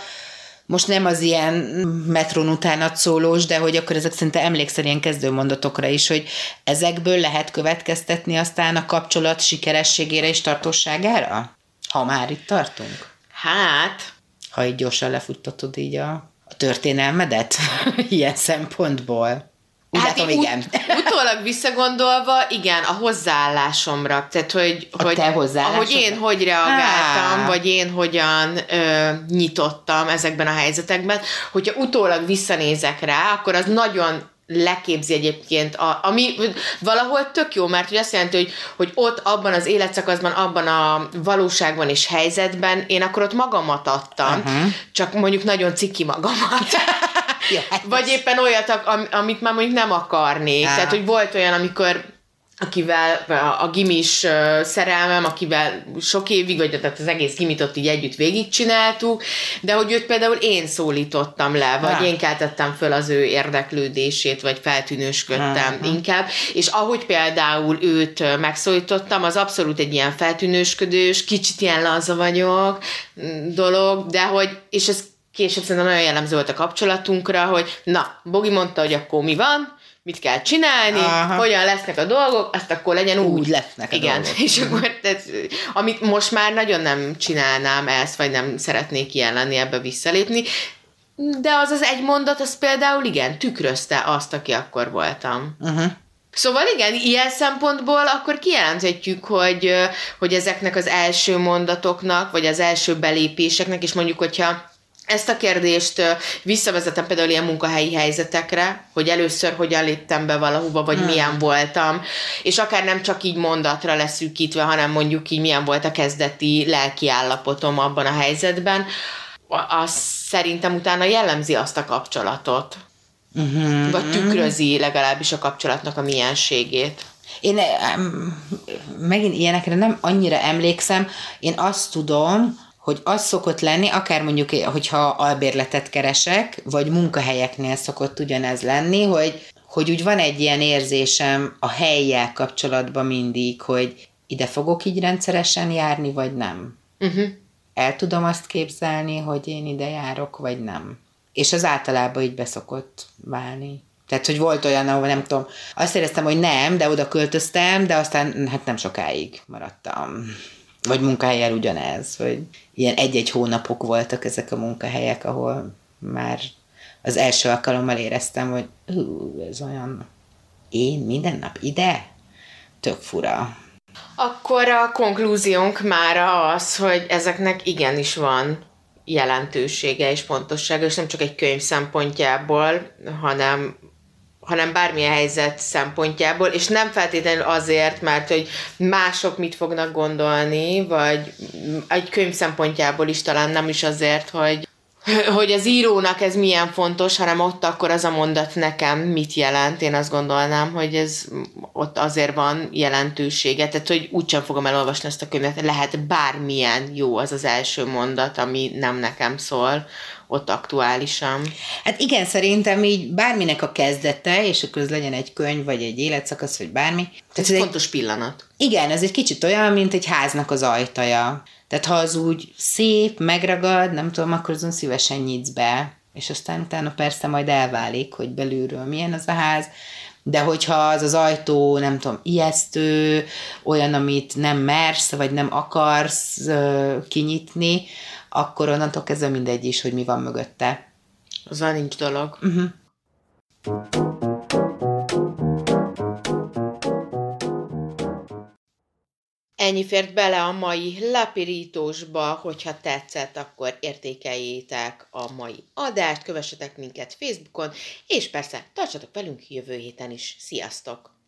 most nem az ilyen metron utánat szólós, de hogy akkor ezek szerint emlékszel ilyen kezdőmondatokra is, hogy ezekből lehet következtetni aztán a kapcsolat sikerességére és tartóságára? Ha már itt tartunk. Hát... Ha így gyorsan lefuttatod így a történelmedet ilyen szempontból. Úgy hát látom, igen. Utólag visszagondolva, igen, a hozzáállásomra. Tehát, hogy te hozzáállásodra? Ahogy én hogy reagáltam, vagy én hogyan nyitottam ezekben a helyzetekben, hogyha utólag visszanézek rá, akkor az nagyon leképzi egyébként, ami valahol tök jó, mert hogy azt jelenti, hogy ott abban az életszakaszban, abban a valóságban és helyzetben én akkor ott magamat adtam, csak mondjuk nagyon ciki magamat. Ja, vagy éppen olyat, amit már mondjuk nem akarnék. Tehát, hogy volt olyan, amikor akivel a gimis szerelmem, akivel sok évig, vagy tehát az egész gimit ott így együtt végigcsináltuk, de hogy őt például én szólítottam le, vagy én keltettem föl az ő érdeklődését, vagy feltűnősködtem inkább, és ahogy például őt megszólítottam, az abszolút egy ilyen feltűnősködős, kicsit ilyen laza vagyok dolog, de hogy, és ez később szerintem nagyon jellemző volt a kapcsolatunkra, hogy na, Bogi mondta, hogy akkor mi van, mit kell csinálni, hogyan lesznek a dolgok, azt akkor legyen úgy lesznek a dolgok. És akkor, tehát, amit most már nagyon nem csinálnám ezt, vagy nem szeretnék ilyen lenni, ebbe visszalépni, de az egy mondat, az például igen, tükrözte azt, aki akkor voltam. Szóval igen, ilyen szempontból akkor kijelenthetjük, hogy ezeknek az első mondatoknak, vagy az első belépéseknek, és mondjuk, hogyha ezt a kérdést visszavezetem például ilyen munkahelyi helyzetekre, hogy először hogyan léptem be valahova, vagy milyen voltam, és akár nem csak így mondatra leszűkítve, hanem mondjuk így milyen volt a kezdeti lelki állapotom abban a helyzetben, az szerintem utána jellemzi azt a kapcsolatot. Vagy tükrözi legalábbis a kapcsolatnak a mienségét. Én megint ilyenekre nem annyira emlékszem, én azt tudom, hogy az szokott lenni, akár mondjuk, hogyha albérletet keresek, vagy munkahelyeknél szokott ugyanez lenni, hogy úgy van egy ilyen érzésem a hellyel kapcsolatban mindig, hogy ide fogok így rendszeresen járni, vagy nem. El tudom azt képzelni, hogy én ide járok, vagy nem. És az általában így beszokott válni. Tehát, hogy volt olyan, ahol nem tudom, azt éreztem, hogy nem, de oda költöztem, de aztán hát nem sokáig maradtam. Vagy munkahelyen ugyanez, hogy ilyen egy-egy hónapok voltak ezek a munkahelyek, ahol már az első alkalommal éreztem, hogy ez olyan, én minden nap ide? Tök fura. Akkor a konklúziónk már az, hogy ezeknek igenis van jelentősége és pontossága, és nem csak egy könyv szempontjából, hanem bármilyen helyzet szempontjából, és nem feltétlenül azért, mert hogy mások mit fognak gondolni, vagy egy könyv szempontjából is talán nem is azért, hogy az írónak ez milyen fontos, hanem ott akkor az a mondat nekem mit jelent. Én azt gondolnám, hogy ez ott azért van jelentősége, tehát hogy úgysem fogom elolvasni ezt a könyvet, lehet bármilyen jó az az első mondat, ami nem nekem szól, ott aktuálisan. Hát igen, szerintem így bárminek a kezdete, és akkor legyen egy könyv, vagy egy életszakasz, vagy bármi. Ez egy fontos pillanat. Igen, ez egy kicsit olyan, mint egy háznak az ajtaja. Tehát ha az úgy szép, megragad, nem tudom, akkor azon szívesen nyitsz be, és aztán utána persze majd elválik, hogy belülről milyen az a ház, de hogyha az az ajtó, nem tudom, ijesztő, olyan, amit nem mersz, vagy nem akarsz kinyitni, akkor onnantól kezdve mindegy is, hogy mi van mögötte. Azzal nincs dolog. Ennyi fért bele a mai Lapirítósba, hogyha tetszett, akkor értékeljétek a mai adást, kövessetek minket Facebookon, és persze tartsatok velünk jövő héten is. Sziasztok!